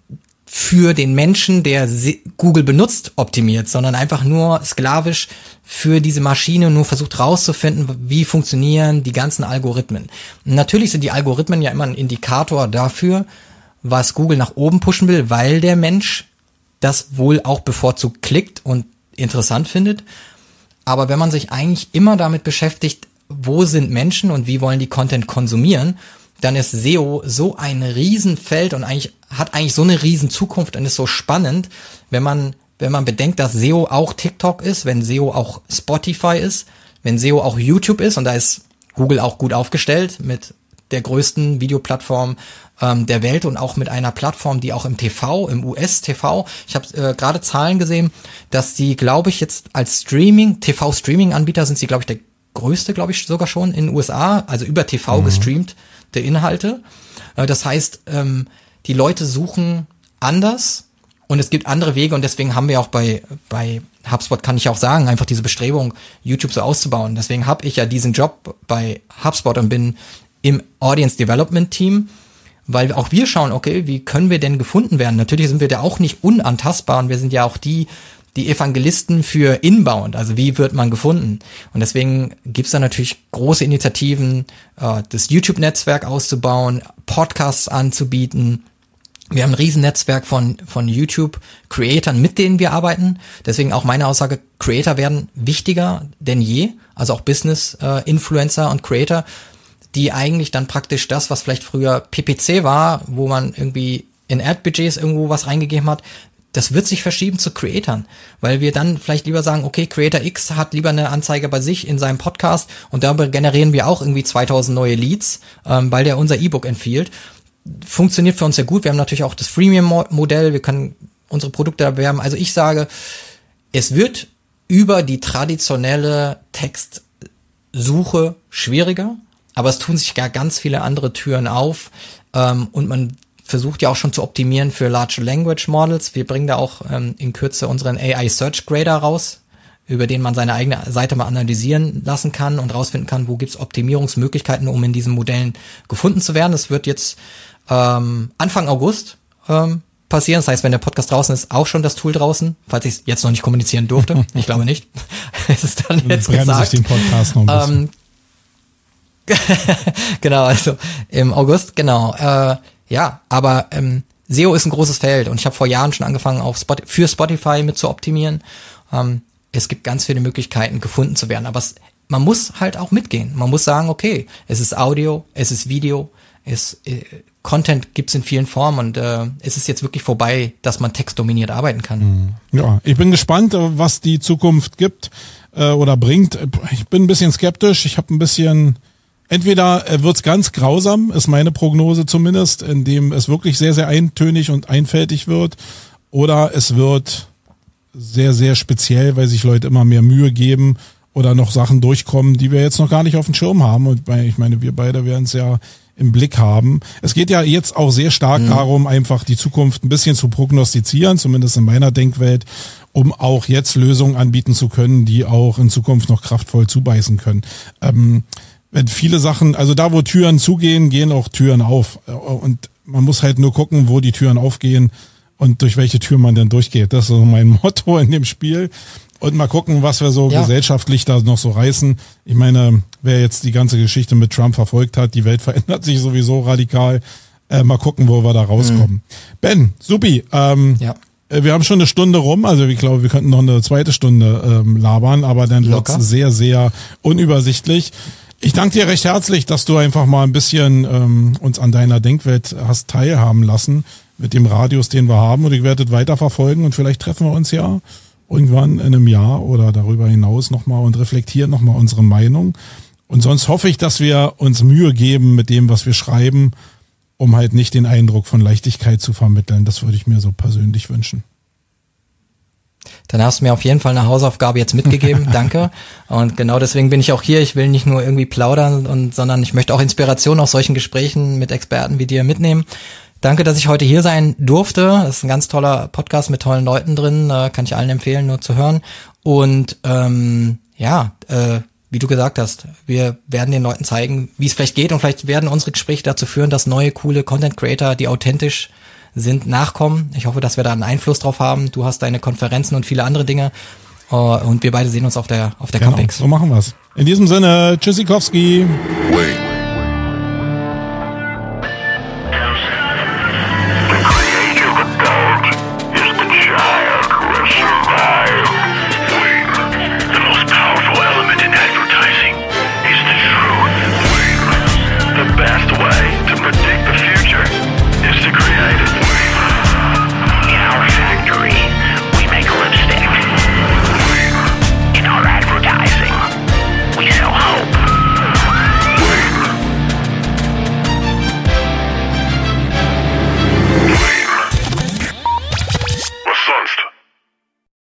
Speaker 2: für den Menschen, der Google benutzt, optimiert, sondern einfach nur sklavisch für diese Maschine, nur versucht rauszufinden, wie funktionieren die ganzen Algorithmen. Und natürlich sind die Algorithmen ja immer ein Indikator dafür, was Google nach oben pushen will, weil der Mensch das wohl auch bevorzugt klickt und interessant findet. Aber wenn man sich eigentlich immer damit beschäftigt, wo sind Menschen und wie wollen die Content konsumieren, dann ist S E O so ein Riesenfeld und eigentlich hat eigentlich so eine riesen Zukunft und ist so spannend, wenn man wenn man bedenkt, dass S E O auch TikTok ist, wenn S E O auch Spotify ist, wenn S E O auch YouTube ist, und da ist Google auch gut aufgestellt mit der größten Videoplattform ähm, der Welt und auch mit einer Plattform, die auch im T V, im U S-T V, ich habe äh, gerade Zahlen gesehen, dass die, glaube ich, jetzt als Streaming, T V-Streaming-Anbieter sind sie, glaube ich, der größte, glaube ich, sogar schon in den U S A, also über T V mhm. gestreamt der Inhalte. Das heißt, die Leute suchen anders und es gibt andere Wege, und deswegen haben wir auch bei bei HubSpot, kann ich auch sagen, einfach diese Bestrebung, YouTube so auszubauen. Deswegen habe ich ja diesen Job bei HubSpot und bin im Audience Development Team, weil auch wir schauen, okay, wie können wir denn gefunden werden? Natürlich sind wir da auch nicht unantastbar, und wir sind ja auch die, die Evangelisten für Inbound, also wie wird man gefunden? Und deswegen gibt's da natürlich große Initiativen, äh, das YouTube-Netzwerk auszubauen, Podcasts anzubieten. Wir haben ein Riesennetzwerk von von YouTube-Creatern, mit denen wir arbeiten. Deswegen auch meine Aussage, Creator werden wichtiger denn je, also auch Business-Influencer äh, und Creator, die eigentlich dann praktisch das, was vielleicht früher P P C war, wo man irgendwie in Ad-Budgets irgendwo was reingegeben hat, das wird sich verschieben zu Creatoren, weil wir dann vielleicht lieber sagen, okay, Creator X hat lieber eine Anzeige bei sich in seinem Podcast und darüber generieren wir auch irgendwie zweitausend neue Leads, ähm, weil der unser E-Book empfiehlt. Funktioniert für uns sehr gut. Wir haben natürlich auch das Freemium-Modell, wir können unsere Produkte erwerben. Also ich sage, es wird über die traditionelle Textsuche schwieriger, aber es tun sich gar ganz viele andere Türen auf, ähm, und man versucht ja auch schon zu optimieren für Large Language Models. Wir bringen da auch ähm, in Kürze unseren A I Search Grader raus, über den man seine eigene Seite mal analysieren lassen kann und rausfinden kann, wo gibt's Optimierungsmöglichkeiten, um in diesen Modellen gefunden zu werden. Das wird jetzt ähm, Anfang August ähm, passieren. Das heißt, wenn der Podcast draußen ist, auch schon das Tool draußen, falls ich es jetzt noch nicht kommunizieren durfte. Ich glaube nicht. Es ist dann jetzt gesagt.
Speaker 1: Sich den Podcast noch ein bisschen.
Speaker 2: Ähm, genau, also im August, genau. Äh, Ja, aber ähm, S E O ist ein großes Feld, und ich habe vor Jahren schon angefangen, auf Spot- für Spotify mit zu optimieren. Ähm, es gibt ganz viele Möglichkeiten, gefunden zu werden, aber es, man muss halt auch mitgehen. Man muss sagen, okay, es ist Audio, es ist Video, es äh, Content gibt's in vielen Formen, und äh, es ist jetzt wirklich vorbei, dass man textdominiert arbeiten kann.
Speaker 1: Ja, ich bin gespannt, was die Zukunft gibt äh, oder bringt. Ich bin ein bisschen skeptisch, ich habe ein bisschen... Entweder wird's ganz grausam, ist meine Prognose zumindest, indem es wirklich sehr, sehr eintönig und einfältig wird, oder es wird sehr, sehr speziell, weil sich Leute immer mehr Mühe geben oder noch Sachen durchkommen, die wir jetzt noch gar nicht auf dem Schirm haben. Und ich meine, wir beide werden es ja im Blick haben. Es geht ja jetzt auch sehr stark mhm. darum, einfach die Zukunft ein bisschen zu prognostizieren, zumindest in meiner Denkwelt, um auch jetzt Lösungen anbieten zu können, die auch in Zukunft noch kraftvoll zubeißen können. Ähm, Wenn viele Sachen, also da, wo Türen zugehen, gehen auch Türen auf. Und man muss halt nur gucken, wo die Türen aufgehen und durch welche Tür man denn durchgeht. Das ist so mein Motto in dem Spiel. Und mal gucken, was wir so ja. gesellschaftlich da noch so reißen. Ich meine, wer jetzt die ganze Geschichte mit Trump verfolgt hat, die Welt verändert sich sowieso radikal. Äh, mal gucken, wo wir da rauskommen. Mhm. Ben, supi. Ähm, ja. Wir haben schon eine Stunde rum, also ich glaube, wir könnten noch eine zweite Stunde ähm, labern, aber dann wird es sehr, sehr unübersichtlich. Ich danke dir recht herzlich, dass du einfach mal ein bisschen ähm, uns an deiner Denkwelt hast teilhaben lassen mit dem Radius, den wir haben, und ich werde es weiter verfolgen, und vielleicht treffen wir uns ja irgendwann in einem Jahr oder darüber hinaus nochmal und reflektieren nochmal unsere Meinung. Und sonst hoffe ich, dass wir uns Mühe geben mit dem, was wir schreiben, um halt nicht den Eindruck von Leichtigkeit zu vermitteln. Das würde ich mir so persönlich wünschen.
Speaker 2: Dann hast du mir auf jeden Fall eine Hausaufgabe jetzt mitgegeben, danke. Und genau deswegen bin ich auch hier. Ich will nicht nur irgendwie plaudern, und sondern ich möchte auch Inspiration aus solchen Gesprächen mit Experten wie dir mitnehmen. Danke, dass ich heute hier sein durfte. Das ist ein ganz toller Podcast mit tollen Leuten drin. Äh, kann ich allen empfehlen, nur zu hören. Und ähm, ja, äh, wie du gesagt hast, wir werden den Leuten zeigen, wie es vielleicht geht. Und vielleicht werden unsere Gespräche dazu führen, dass neue, coole Content Creator, die authentisch sind, nachkommen. Ich hoffe, dass wir da einen Einfluss drauf haben. Du hast deine Konferenzen und viele andere Dinge. Uh, und wir beide sehen uns auf der auf der
Speaker 1: genau,
Speaker 2: Campix.
Speaker 1: So machen wir's. In diesem Sinne, Tschüssikowski.